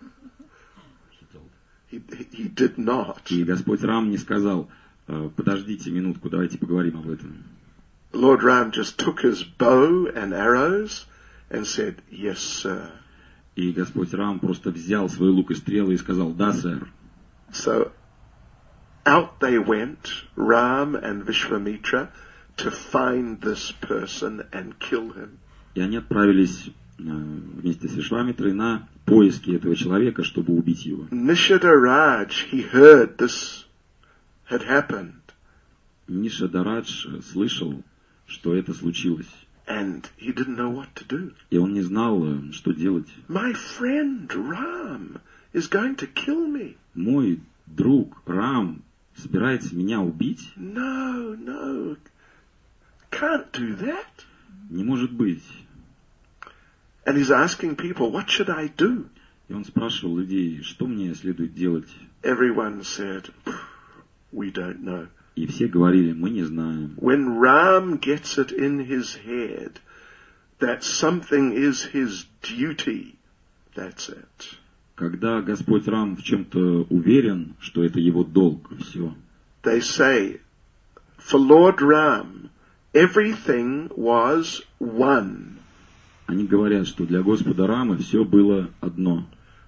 He did not. И Господь Рам не сказал, подождите минутку, давайте поговорим об этом. Lord Ram just took his bow and arrows and said, yes, sir. И Господь Рам просто взял свой лук и стрелы и сказал, да, сэр. So out they went, Ram and Vishwamitra, to find this person and kill him. И они отправились вместе с Вишвамитрой на поиски этого человека, чтобы убить его. Nishada Raj, he heard this had happened. Нишадарадж слышал, что это случилось. And he didn't know what to do. И он не знал, что делать. My friend Ram is going to kill me. Мой друг Рам собирается меня убить? No, can't do that. Не может быть. And he's asking people, what should I do? И он спрашивал людей, что мне следует делать. Everyone said, we don't know. И все говорили, мы не знаем. When Ram gets it in his head that something is his duty, that's it. Когда Господь Рам в чем-то уверен, что это его долг, все. They say, for Lord Ram, everything was one. Они говорят, что для Господа Рама все было одно.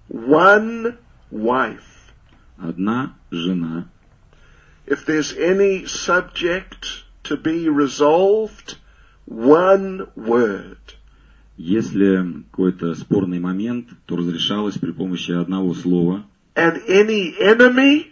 One wife. Одна жена. If there's any subject to be resolved, one word. Если какой-то спорный момент, то разрешалось при помощи одного слова. And any enemy,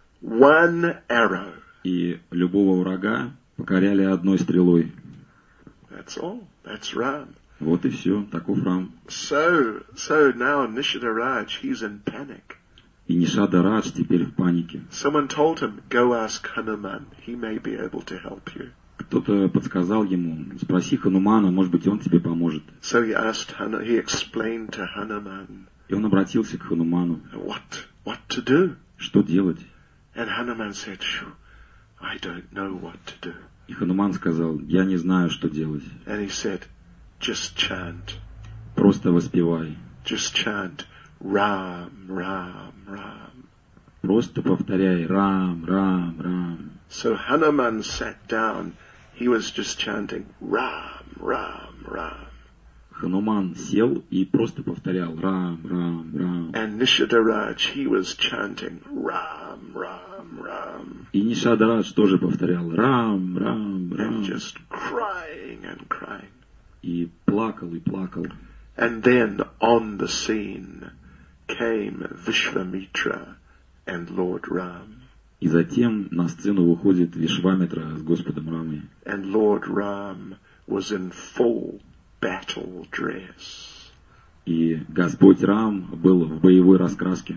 one arrow. И любого врага покоряли одной стрелой. That's all. That's Ram. Вот и все, таков Рам. So now Nishada Raj, he's in panic. И Нишада Радж теперь в панике. Someone told him, go ask Hanuman. He may be able to help you. Кто-то подсказал ему, спроси Ханумана, может быть, он тебе поможет. So he explained to Hanuman. И он обратился к Хануману. What to do? Что делать? And Hanuman said, I don't know what to do. И Хануман сказал, я не знаю, что делать. And he said, just chant. Просто воспевай. Just chant. Ram, Ram, Ram. Просто повторяй Рам, Рам, Рам. So Hanuman sat down. He was just chanting Ram, Ram, Ram. Хануман сел и просто повторял Рам, Рам, Рам. And Nishadaraj, he was chanting Ram, Ram, Ram. И Нишадарадж тоже повторял Рам, Рам, Рам. And just crying and crying. И плакал, и плакал. And then on the scene came Vishwamitra and Lord Ram. И затем на сцену выходит Вишвамитра с Господом Рамой. And Lord Ram was in full battle dress. И Господь Рам был в боевой раскраске.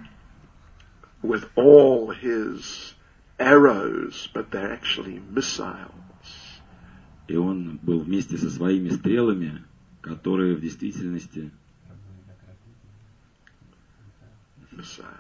With all his arrows, but they're actually missiles. И он был вместе со своими стрелами, которые в действительности missiles.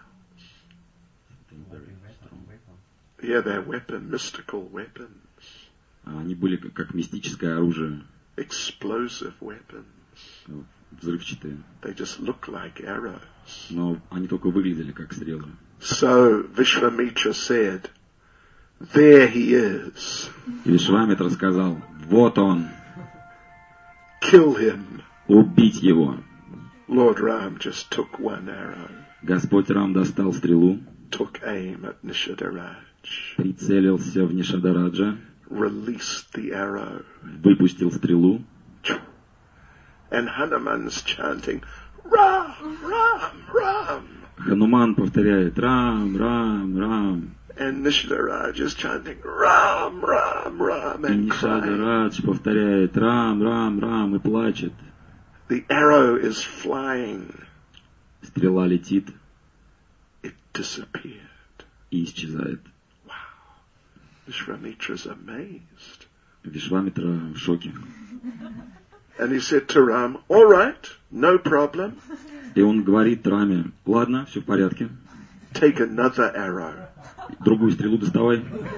Yeah, they're mystical weapons. Они были как мистическое оружие. Explosive weapons. взрывчатые, They just look like arrows. но они только выглядели как стрелы. So Vishvamitra said, there he is. И Вишвамитра сказал: вот он, Kill him. убить его. Lord Ram just took one arrow, Господь Рам достал стрелу, took aim at Nishadaraj, прицелился в Нишадараджа, released the arrow, выпустил стрелу, and Hanuman's chanting, Ram, Ram, Ram. Хануман повторяет «Рам, Рам, Рам», And Nishadaraj is chanting, Ram, Ram, Ram, и and crying. Нишадарадж повторяет «Рам, Рам, Рам» и плачет. The arrow is flying. Стрела летит It disappeared. и исчезает. Vishvamitra's amazed. Вишвамитра в шоке. And he said to Ram, all right, no problem. И он говорит Раме: ладно, все в порядке, Take another arrow. другую стрелу доставай.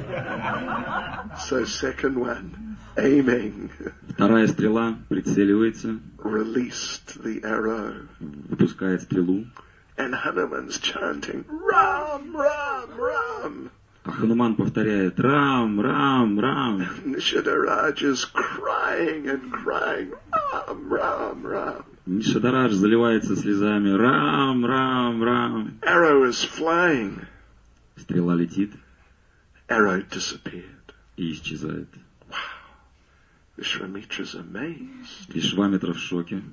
So second one, aiming, Вторая стрела прицеливается, released the arrow. выпускает стрелу. And Hanuman's chanting, Ram, Ram, Ram. А Хануман повторяет «Рам, Рам, Рам». Nishadaraj is crying and crying, Ram, Ram, Ram. Нишадарадж заливается слезами «Рам, Рам, Рам». Arrow is flying. Стрела летит Arrow disappeared. и исчезает. Vishvamitra's amazed. Вишвамитра в шоке.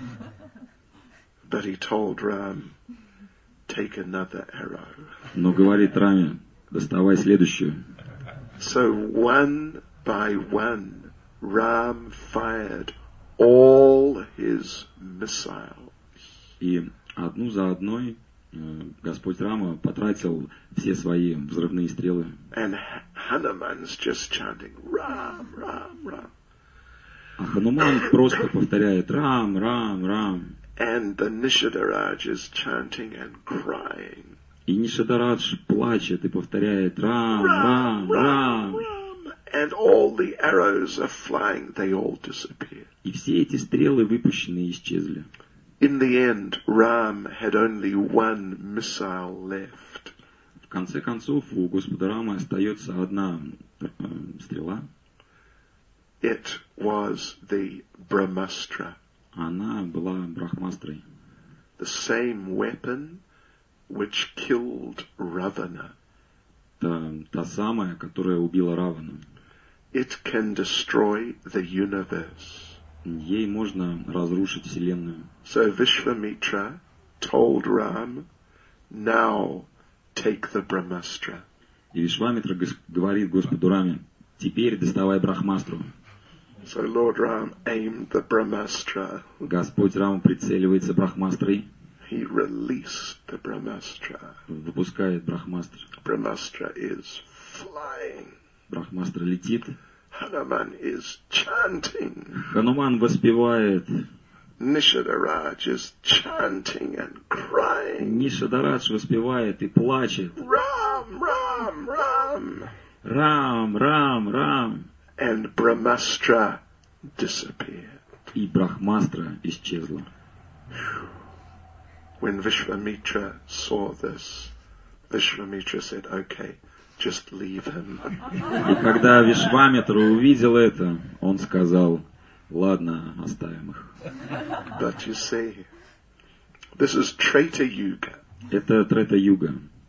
But he told Ram, take another arrow. Но говорит Раме: доставай следующую. So one by one, Ram fired all his missiles. И одну за одной Господь Рама потратил все свои взрывные стрелы. And Hanuman's just chanting, Ram, Ram, Ram. А Хануман просто повторяет «Рам, Рам, Рам». And the Nishadaraj is chanting and crying. И Нишадарадж плачет и повторяет «Рам, Рам, Рам». And all the arrows are flying, they all disappear. И все эти стрелы выпущенные исчезли. In the end, Ram had only one missile left. В конце концов, у Господа Рамы остается одна стрела. It was the Brahmastra, Она была брахмастрой. the same weapon which killed Ravana. Та самая, которая убила Равану. It can destroy the universe. Ей можно разрушить Вселенную. So Vishvamitra told Ram, now take the Brahmastra. И Вишвамитра говорит Господу Раме: теперь доставай брахмастру. So Lord Ram aimed the Brahmastra. Господь Рама прицеливается брахмастрой, He released the Brahmastra. выпускает брахмастр. Brahmastra is flying. Брахмастр летит. Hanuman is chanting. Хануман воспевает. Nishadaraj is chanting and crying. Нишадарадж воспевает и плачет. Ram, Ram, Ram. Рам, Рам, Рам. And Brahmastra disappeared. И брахмастра исчезла. When Vishvamitra saw this, Vishvamitra said, okay, just leave him. И когда Вишвамитра увидел это, он сказал: ладно, оставим их. But you see, this is Treta Yuga. Это Трета-юга.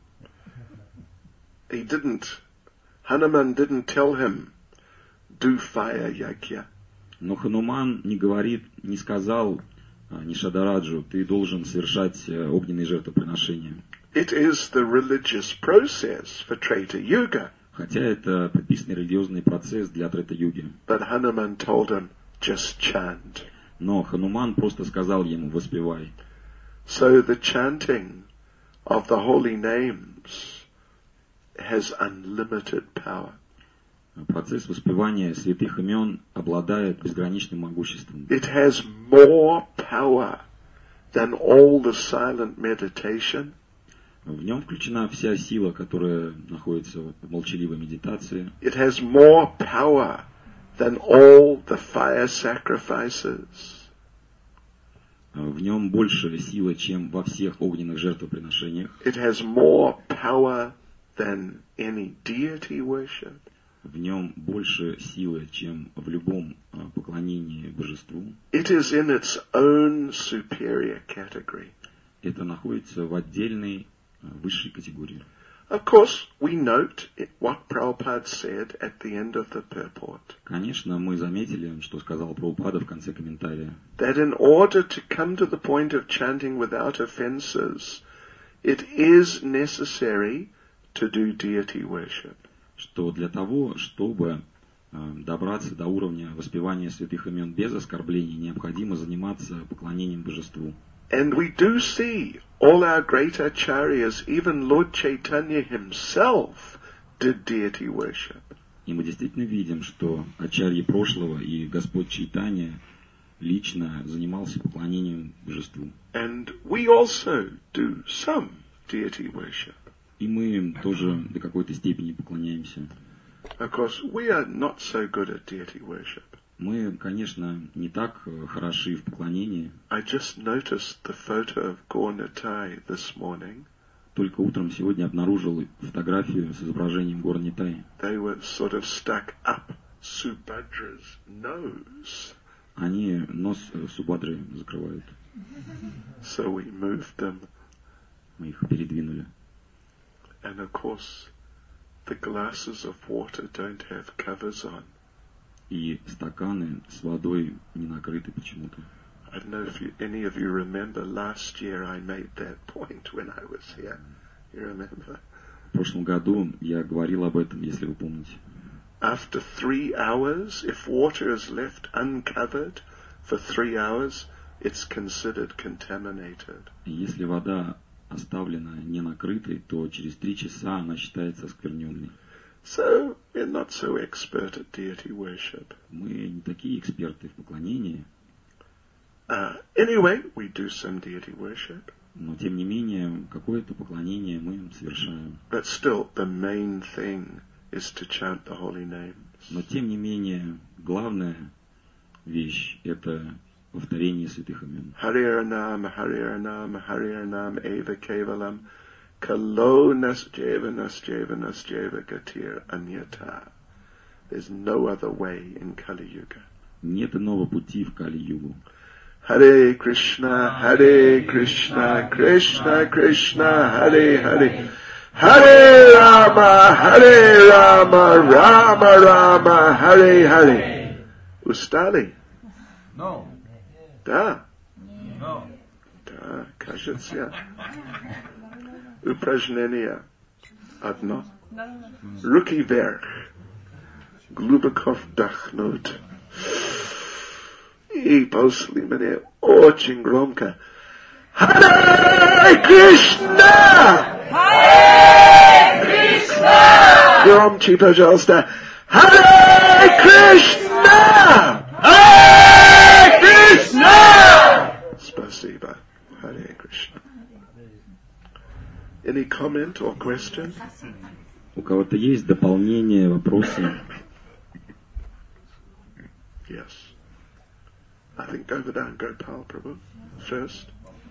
Hanuman didn't tell him, do fire yajna. Но Хануман не сказал Нишадараджу: ты должен совершать огненные жертвоприношения. It is the religious process for Treta Yuga. Хотя это предписанный религиозный процесс для Трета-юги. But Hanuman told him, just chant. Но Хануман просто сказал ему: воспевай. So the chanting of the holy names has unlimited power. Процесс воспевания святых имен обладает безграничным могуществом. It has more power than all the silent meditation. В нем включена вся сила, которая находится в молчаливой медитации. It has more power than all the fire sacrifices. В нем больше силы, чем во всех огненных жертвоприношениях. It has more power than any deity worship. В нем больше силы, чем в любом поклонении божеству. It is in its own superior category. Это находится в отдельной высшей категории. Of course, we note what Prabhupada said at the end of the purport. Конечно, мы заметили, что сказал Прабхупада в конце комментария. That in order to come to the point of chanting without offenses, it is necessary to do deity worship. Что для того, чтобы добраться до уровня воспевания святых имен без оскорблений, необходимо заниматься поклонением божеству. And we do see all our great acharyas, even Lord Chaitanya himself, did deity worship. И мы действительно видим, что ачарьи прошлого и Господь Чайтанья лично занимался поклонением божеству. And we also do some deity worship. И мы тоже до какой-то степени поклоняемся. Of course, we are not so good at deity worship. Мы, конечно, не так хороши в поклонении. I just noticed the photo of Gaur Nitai this morning. Только утром сегодня обнаружил фотографию с изображением Гор Нитай. They were sort of stuck up Subhadra's nose. Они нос Субхадры закрывают. So we moved them. Мы их передвинули. And of course, the glasses of water don't have covers on. И стаканы с водой не накрыты почему-то. I don't know if any of you remember last year I made that point when I was here. You remember? В прошлом году я говорил об этом, если вы помните. After 3 hours, if water is left uncovered for 3 hours, it's considered contaminated. И если вода оставлена не накрытой, то через 3 часа она считается оскверненной. So, we're not so expert at deity worship. Мы не такие эксперты в поклонении. Anyway, we do some deity worship. Но, тем не менее, какое-то поклонение мы совершаем. But still, the main thing is to chant the holy names. Но, тем не менее, главная вещь – это повторение святых имен. Hariranam, Hariranam, Hariranam, Eva Kevalam, Kalo Nasjeva, Nasjeva, Nasjeva Gatir Anyata. There's no other way in Kali Yuga. Нет иного пути в Кали-югу. Hare Krishna, Krishna Krishna, Hare Hare. Hare Rama, Rama Rama, Hare Hare. Устали? No. Да. No. Да, кажется. Упражнение одно. Руки вверх. Глубоко вдохнуть. И после меня очень громко. Харе Кришна! Hare Krishna! Громче, пожалуйста. Харе Кришна! Hare Krishna! Спасибо. Hare Krishna. Any comment or question? У кого-то есть дополнения, вопросы? Yes. I think over there and Gopal Prabhu first.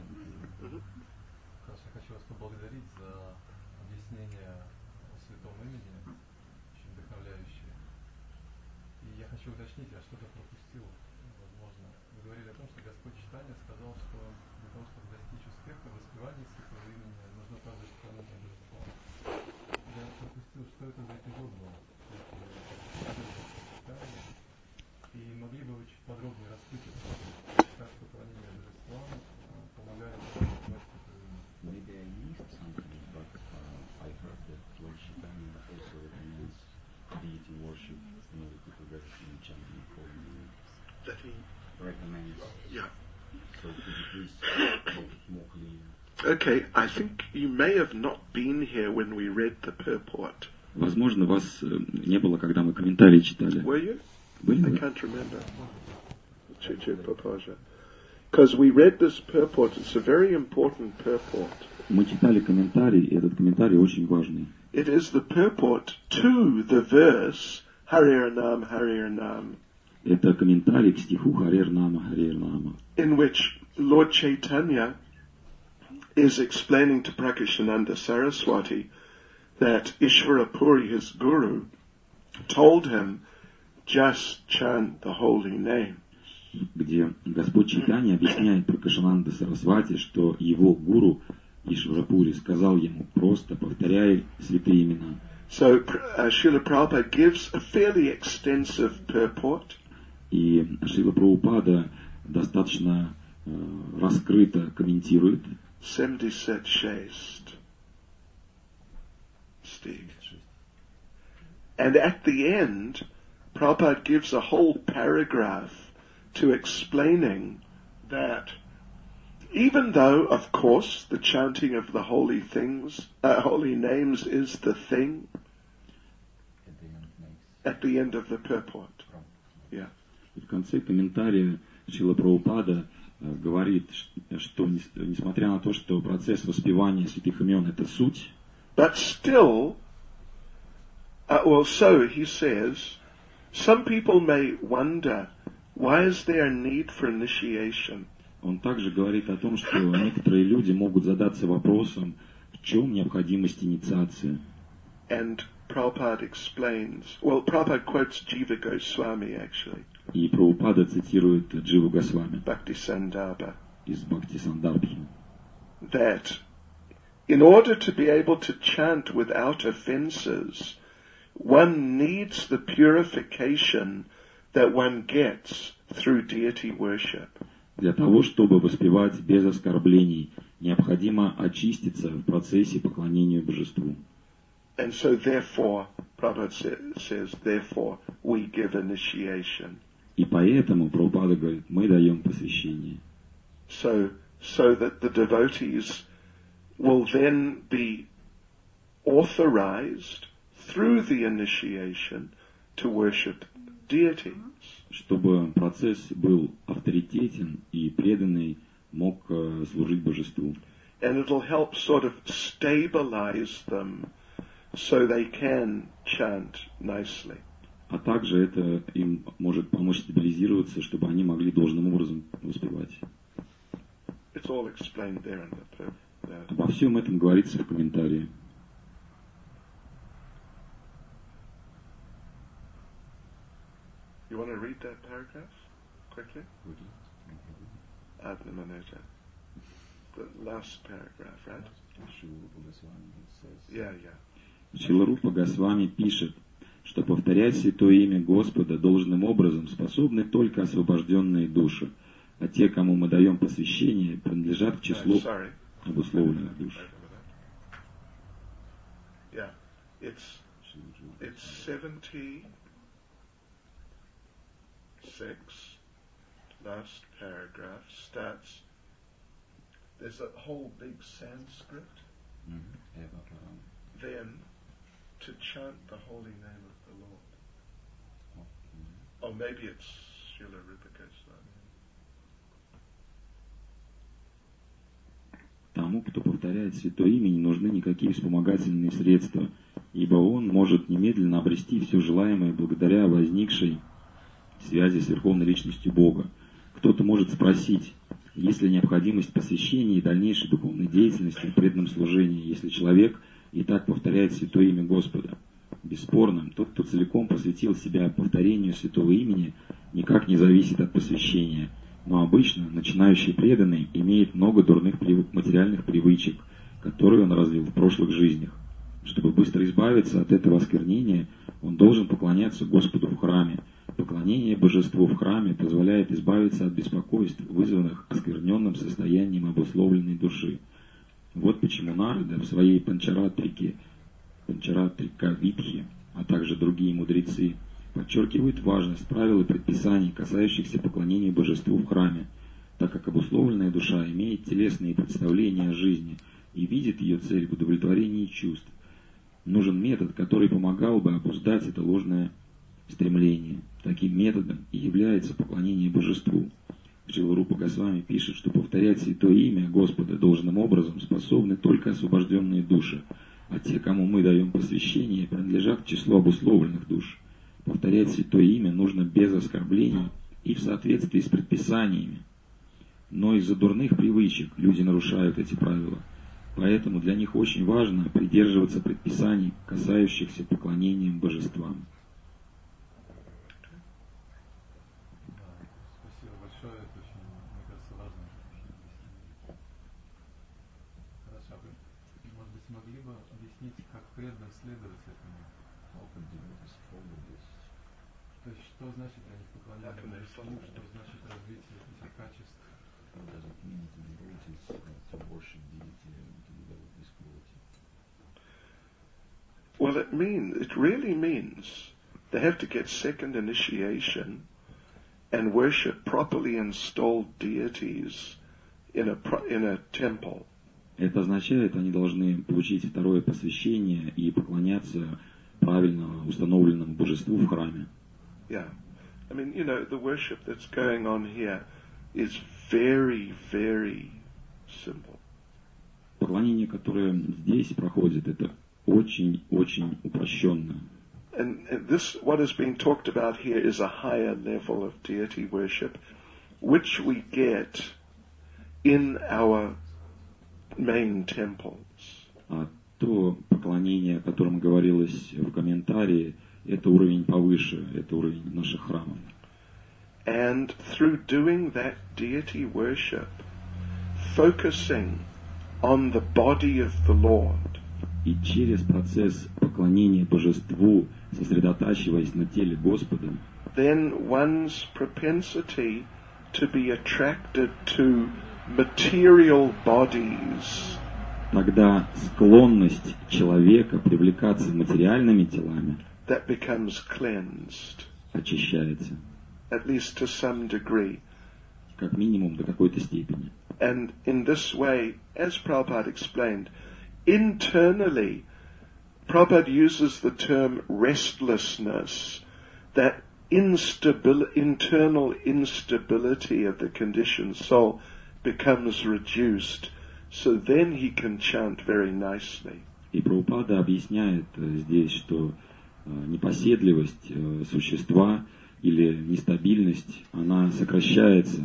Я хочу вас поблагодарить за объяснение о святом имени, очень вдохновляющее. И я хочу уточнить, я что-то пропустил, возможно. Вы говорили о том, что Господь Чайтанья сказал, что для того, чтобы достичь успеха в воспевании святого имени, нужно также поклонение божеству. Я пропустил, что это за эпизод был. И могли бы вы чуть подробнее раскрыть, как поклонение божествам помогает воспевать святое имя? Maybe I missed something, but I heard that Lord Chaitanya also recommends deity worship in order to progress in chanting holy name. That he, Recommends. yeah. So could you please make it more clear? Okay, I think you may have not been here when we read the purport. Возможно, вас не было, когда мы комментарии читали. Were you? Были I вы? can't remember. Because we read this purport. It's a very important purport. Мы читали комментарий, и этот комментарий очень важный. It is the purport to the verse Hariranam, Hariranam, Это комментарий к стиху Харер Нама, Харер Нама, in which Lord Chaitanya is explaining to Prakashananda Saraswati that Ishvara Puri, his guru, told him, just chant the holy name. Где Господь Чайтанья объясняет Пракашананде Сарасвати, что его гуру Ишварапури сказал ему, просто повторяй святые имена. So Srila Prabhupada gives a fairly extensive purport. И Шрила Прабхупада достаточно раскрыто комментирует. 76 Steve. And at the end, Prabhupada gives a whole paragraph to explaining that even though, of course, the chanting of the holy names is the thing, at the end of the purport. Yeah. В конце комментария Шрила Прабхупада говорит, что несмотря на то, что процесс воспевания святых имен это суть, but still, so he says, some people may wonder, why is there a need for initiation? Он также говорит о том, что некоторые люди могут задаться вопросом, в чем необходимость инициации. And Prabhupada explains, Prabhupada quotes Jiva Goswami actually. И Прабхупада цитирует Дживу Госвами Bhakti-sandarbha, из Бхакти-сандarbхи, that in order to be able to chant without offenses, one needs the purification that one gets through deity worship. Для того, чтобы воспевать без оскорблений, необходимо очиститься в процессе поклонения божеству. And so therefore, Prabhupada says, therefore we give initiation. И поэтому Прабхупада говорит, мы даем посвящение. So that the devotees will then be authorized through the initiation to worship deities. Чтобы процесс был авторитетен и преданный мог служить божеству. And it'll help sort of stabilize them so they can chant nicely. А также это им может помочь стабилизироваться, чтобы они могли должным образом воспевать. It's all explained there in the Обо всем этом говорится в комментарии. You want to read that paragraph quickly? Adnamaneta. The last paragraph, right? Yeah. Шрила Рупа Госвами пишет, что повторять святое имя Господа должным образом способны только освобожденные души, а те, кому мы даем посвящение, принадлежат к числу обусловленных душ. Yeah, it's 76, last paragraph starts. There's a whole big Sanskrit. Then to chant the holy name of the Lord. Or maybe it's Srila Rupa Goswami. Тому, кто повторяет святое имя, не нужны никакие вспомогательные средства, ибо он может немедленно обрести все желаемое благодаря возникшей связи с Верховной Личностью Бога. Кто-то может спросить, есть ли необходимость посвящения и дальнейшей духовной деятельности в преданном служении, если человек и так повторяет святое имя Господа. Бесспорно, тот, кто целиком посвятил себя повторению святого имени, никак не зависит от посвящения. Но обычно начинающий преданный имеет много дурных материальных привычек, которые он развил в прошлых жизнях. Чтобы быстро избавиться от этого осквернения, он должен поклоняться Господу в храме. Поклонение божеству в храме позволяет избавиться от беспокойств, вызванных оскверненным состоянием обусловленной души. Вот почему Нарада в своей Панчаратрика Витхи, а также другие мудрецы, подчеркивают важность правил и предписаний, касающихся поклонения божеству в храме, так как обусловленная душа имеет телесные представления о жизни и видит ее цель в удовлетворении чувств. Нужен метод, который помогал бы обуздать это ложное стремление. Таким методом и является поклонение божеству. Шрила Рупа Госвами пишет, что повторять святое имя Господа должным образом способны только освобожденные души, а те, кому мы даем посвящение, принадлежат к числу обусловленных душ. Повторять святое имя нужно без оскорблений и в соответствии с предписаниями. Но из-за дурных привычек люди нарушают эти правила. Поэтому для них очень важно придерживаться предписаний, касающихся поклонения божествам. Спасибо большое, это очень, мне кажется, важно. Хорошо, а вы, может быть, смогли бы объяснить, как преданным следовать этому? То есть, что значит для них поклонение божеству, что значит развитие этих качеств? Well, it really means they have to get second initiation and worship properly installed deities in a temple. Это означает, они должны получить второе посвящение и поклоняться правильно установленному божеству в храме. Yeah. I mean, the worship that's going on here is very, very simple. Поклонение, которое здесь проходит, это очень-очень упрощенно. And this, what is being talked about here, is a higher level of deity worship, which we get in our main temples. А то поклонение, о котором говорилось в комментарии, это уровень повыше, это уровень наших храмов. And through doing that deity worship, focusing on the body of the Lord, И через процесс поклонения божеству, сосредотачиваясь на теле Господа, then one's propensity to be attracted to material bodies тогда склонность человека привлекаться материальными телами that becomes cleansed, очищается, at least to some degree. как минимум до какой-то степени. And in this way, as Prabhupada explained, internally, Prabhupada uses the term restlessness, that internal instability of the conditioned soul becomes reduced, so then he can chant very nicely. И Прабхупада объясняет здесь, что непоседливость существа или нестабильность, она сокращается.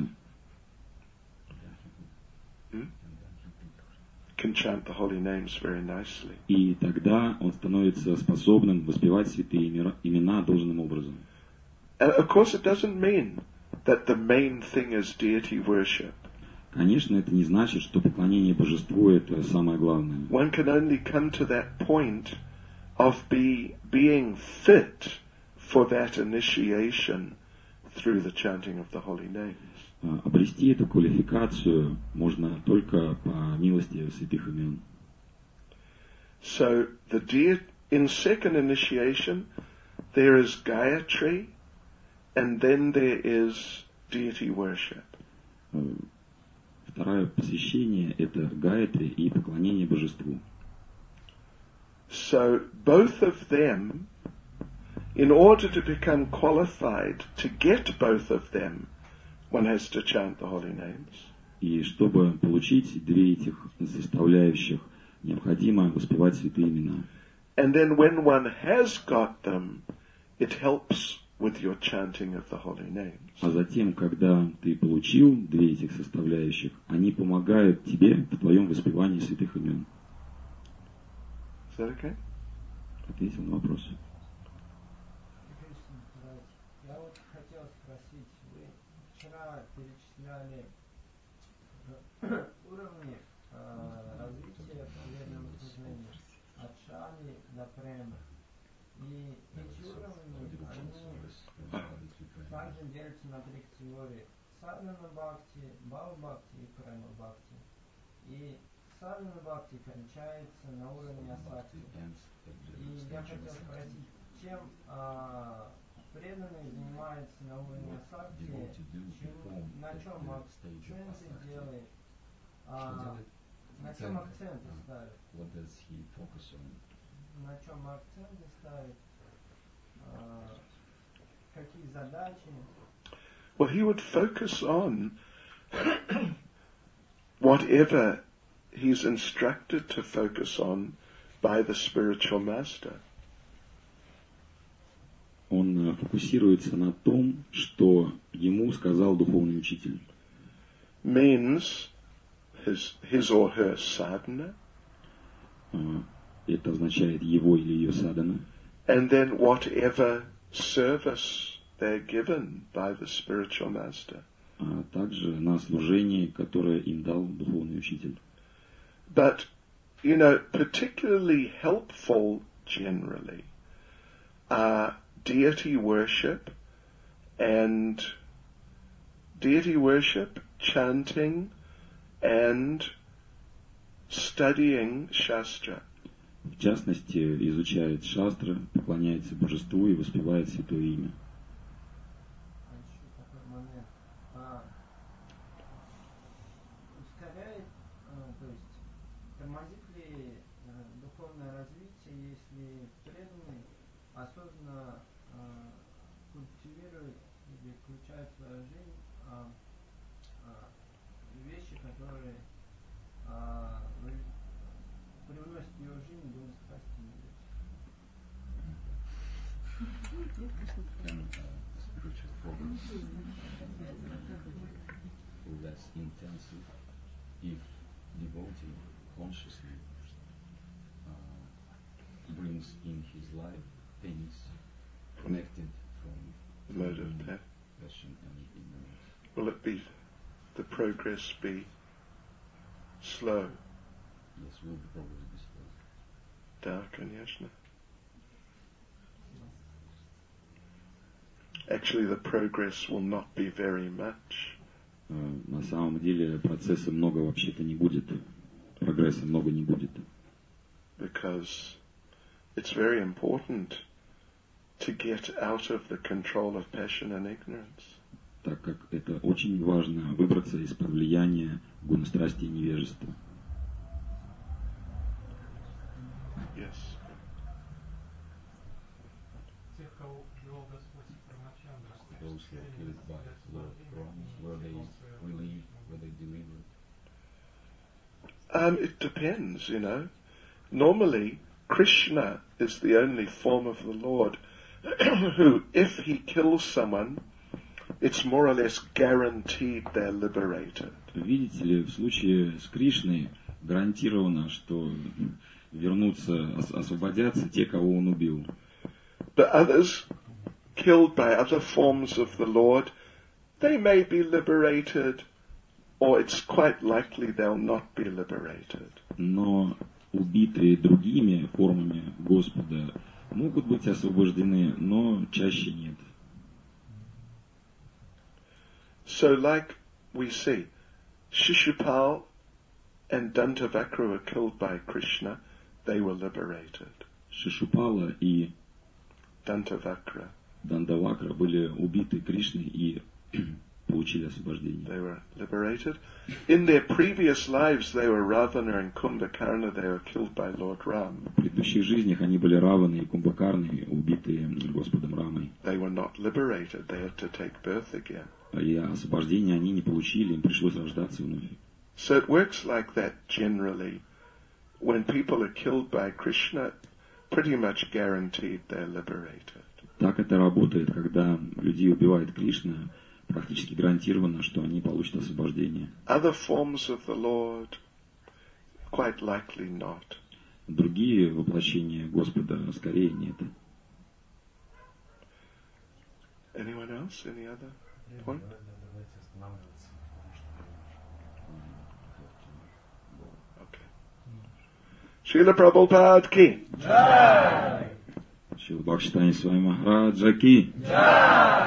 Can chant the holy names very nicely. И тогда он становится способным воспевать святые имена должным образом. And of course it doesn't mean that the main thing is deity worship. Конечно, это не значит, что поклонение божеству это самое главное. One can only come to that point of being fit for that initiation through the chanting of the holy names. Обрести эту квалификацию можно только по милости святых имен. So in second initiation there is Gayatri and then there is deity worship. Второе посвящение это Гаятри и поклонение божеству. So both of them, in order to become qualified to get both of them, one has to chant the holy names. И чтобы получить две этих составляющих, необходимо воспевать святые имена. And then when one has got them, it helps with your chanting of the holy names. А затем, когда ты получил две этих составляющих, они помогают тебе в твоем воспевании святых имен. Is that okay? Ответил на вопрос. Я вот хотел спросить, вы вчера перечисляли уровни развития преданного служения от шани до према. И эти уровни, они также делятся на три категории: садхана бхакти, бхава бхакти и према бхакти. И садхана бхакти кончается на уровне асакти. И я хотел спросить, чем преданный занимается на уровне асакти, на чем акценты делает, на чем акценты ставит, на чем акценты ставит, какие задачи. Well, he would focus on whatever he's instructed to focus on by the spiritual master. Он фокусируется на том, что ему сказал духовный учитель. means his or her sadhana, Это означает его или ее садхана. and then whatever service they're given by the spiritual master. А также на служение, которое им дал духовный учитель. But, particularly helpful generally are deity worship, chanting, and studying Shastra. В частности, изучает шастры, поклоняется божеству и воспевает святое имя. Еще такой момент. Ускоряет, то есть тормозит ли духовное развитие, если преданный осознанно культивирует или включает в свою жизнь вещи, которые привносят в его жизнь гуманистические Spiritual progress less intensive if devotee consciously brings in his life things connected from Mode of path. passion and ignorance. Will the progress be slow? Yes, will the progress be slow? Да, конечно. Actually, the progress will not be very much. На самом деле процесса много вообще-то не будет. Прогресса много не будет. Because it's very important to get out of the control of passion and ignorance. Так как это очень важно выбраться из-под влияния гуна-страсти и невежества. Yes. Тех, кого привел Господь Рамачандра, Those who are killed by Lord Brahmas, were they relieved, were they delivered? It depends, Normally, Krishna is the only form of the Lord who, if he kills someone, it's more or less guaranteed they're liberated. Видите ли, в случае с Кришной гарантировано, что вернутся, освободятся те, кого он убил. But others, killed by other forms of the Lord, they may be liberated, or it's quite likely they'll not be liberated. Но убитые другими формами Господа могут быть освобождены, но чаще нет. So like we see, Shishupal and Dantavakra were killed by Krishna, they were liberated. Шишупала и Dantavakra, Дандавакра были убиты Кришной и получили освобождение. they were liberated. In their previous lives, they were Ravana and Kumbhakarna, they were killed by Lord Ram. В предыдущих жизнях они были Раваны и Кумбхакарны, убитые Господом Рамой. They were not liberated, they had to take birth again. И освобождения они не получили, им пришлось рождаться вновь. So it works like that generally. When people are killed by Krishna, pretty much guaranteed they're liberated. Так это работает, когда людей убивает Кришна, практически гарантированно, что они получат освобождение. Other forms of the Lord, quite likely not. Другие воплощения Господа скорее нет. Anyone else? Any other point? Давайте останавливаться, потому что Okay. Srila Prabhupada ki. Шрила Бхактивинода Свами Махараджа ки.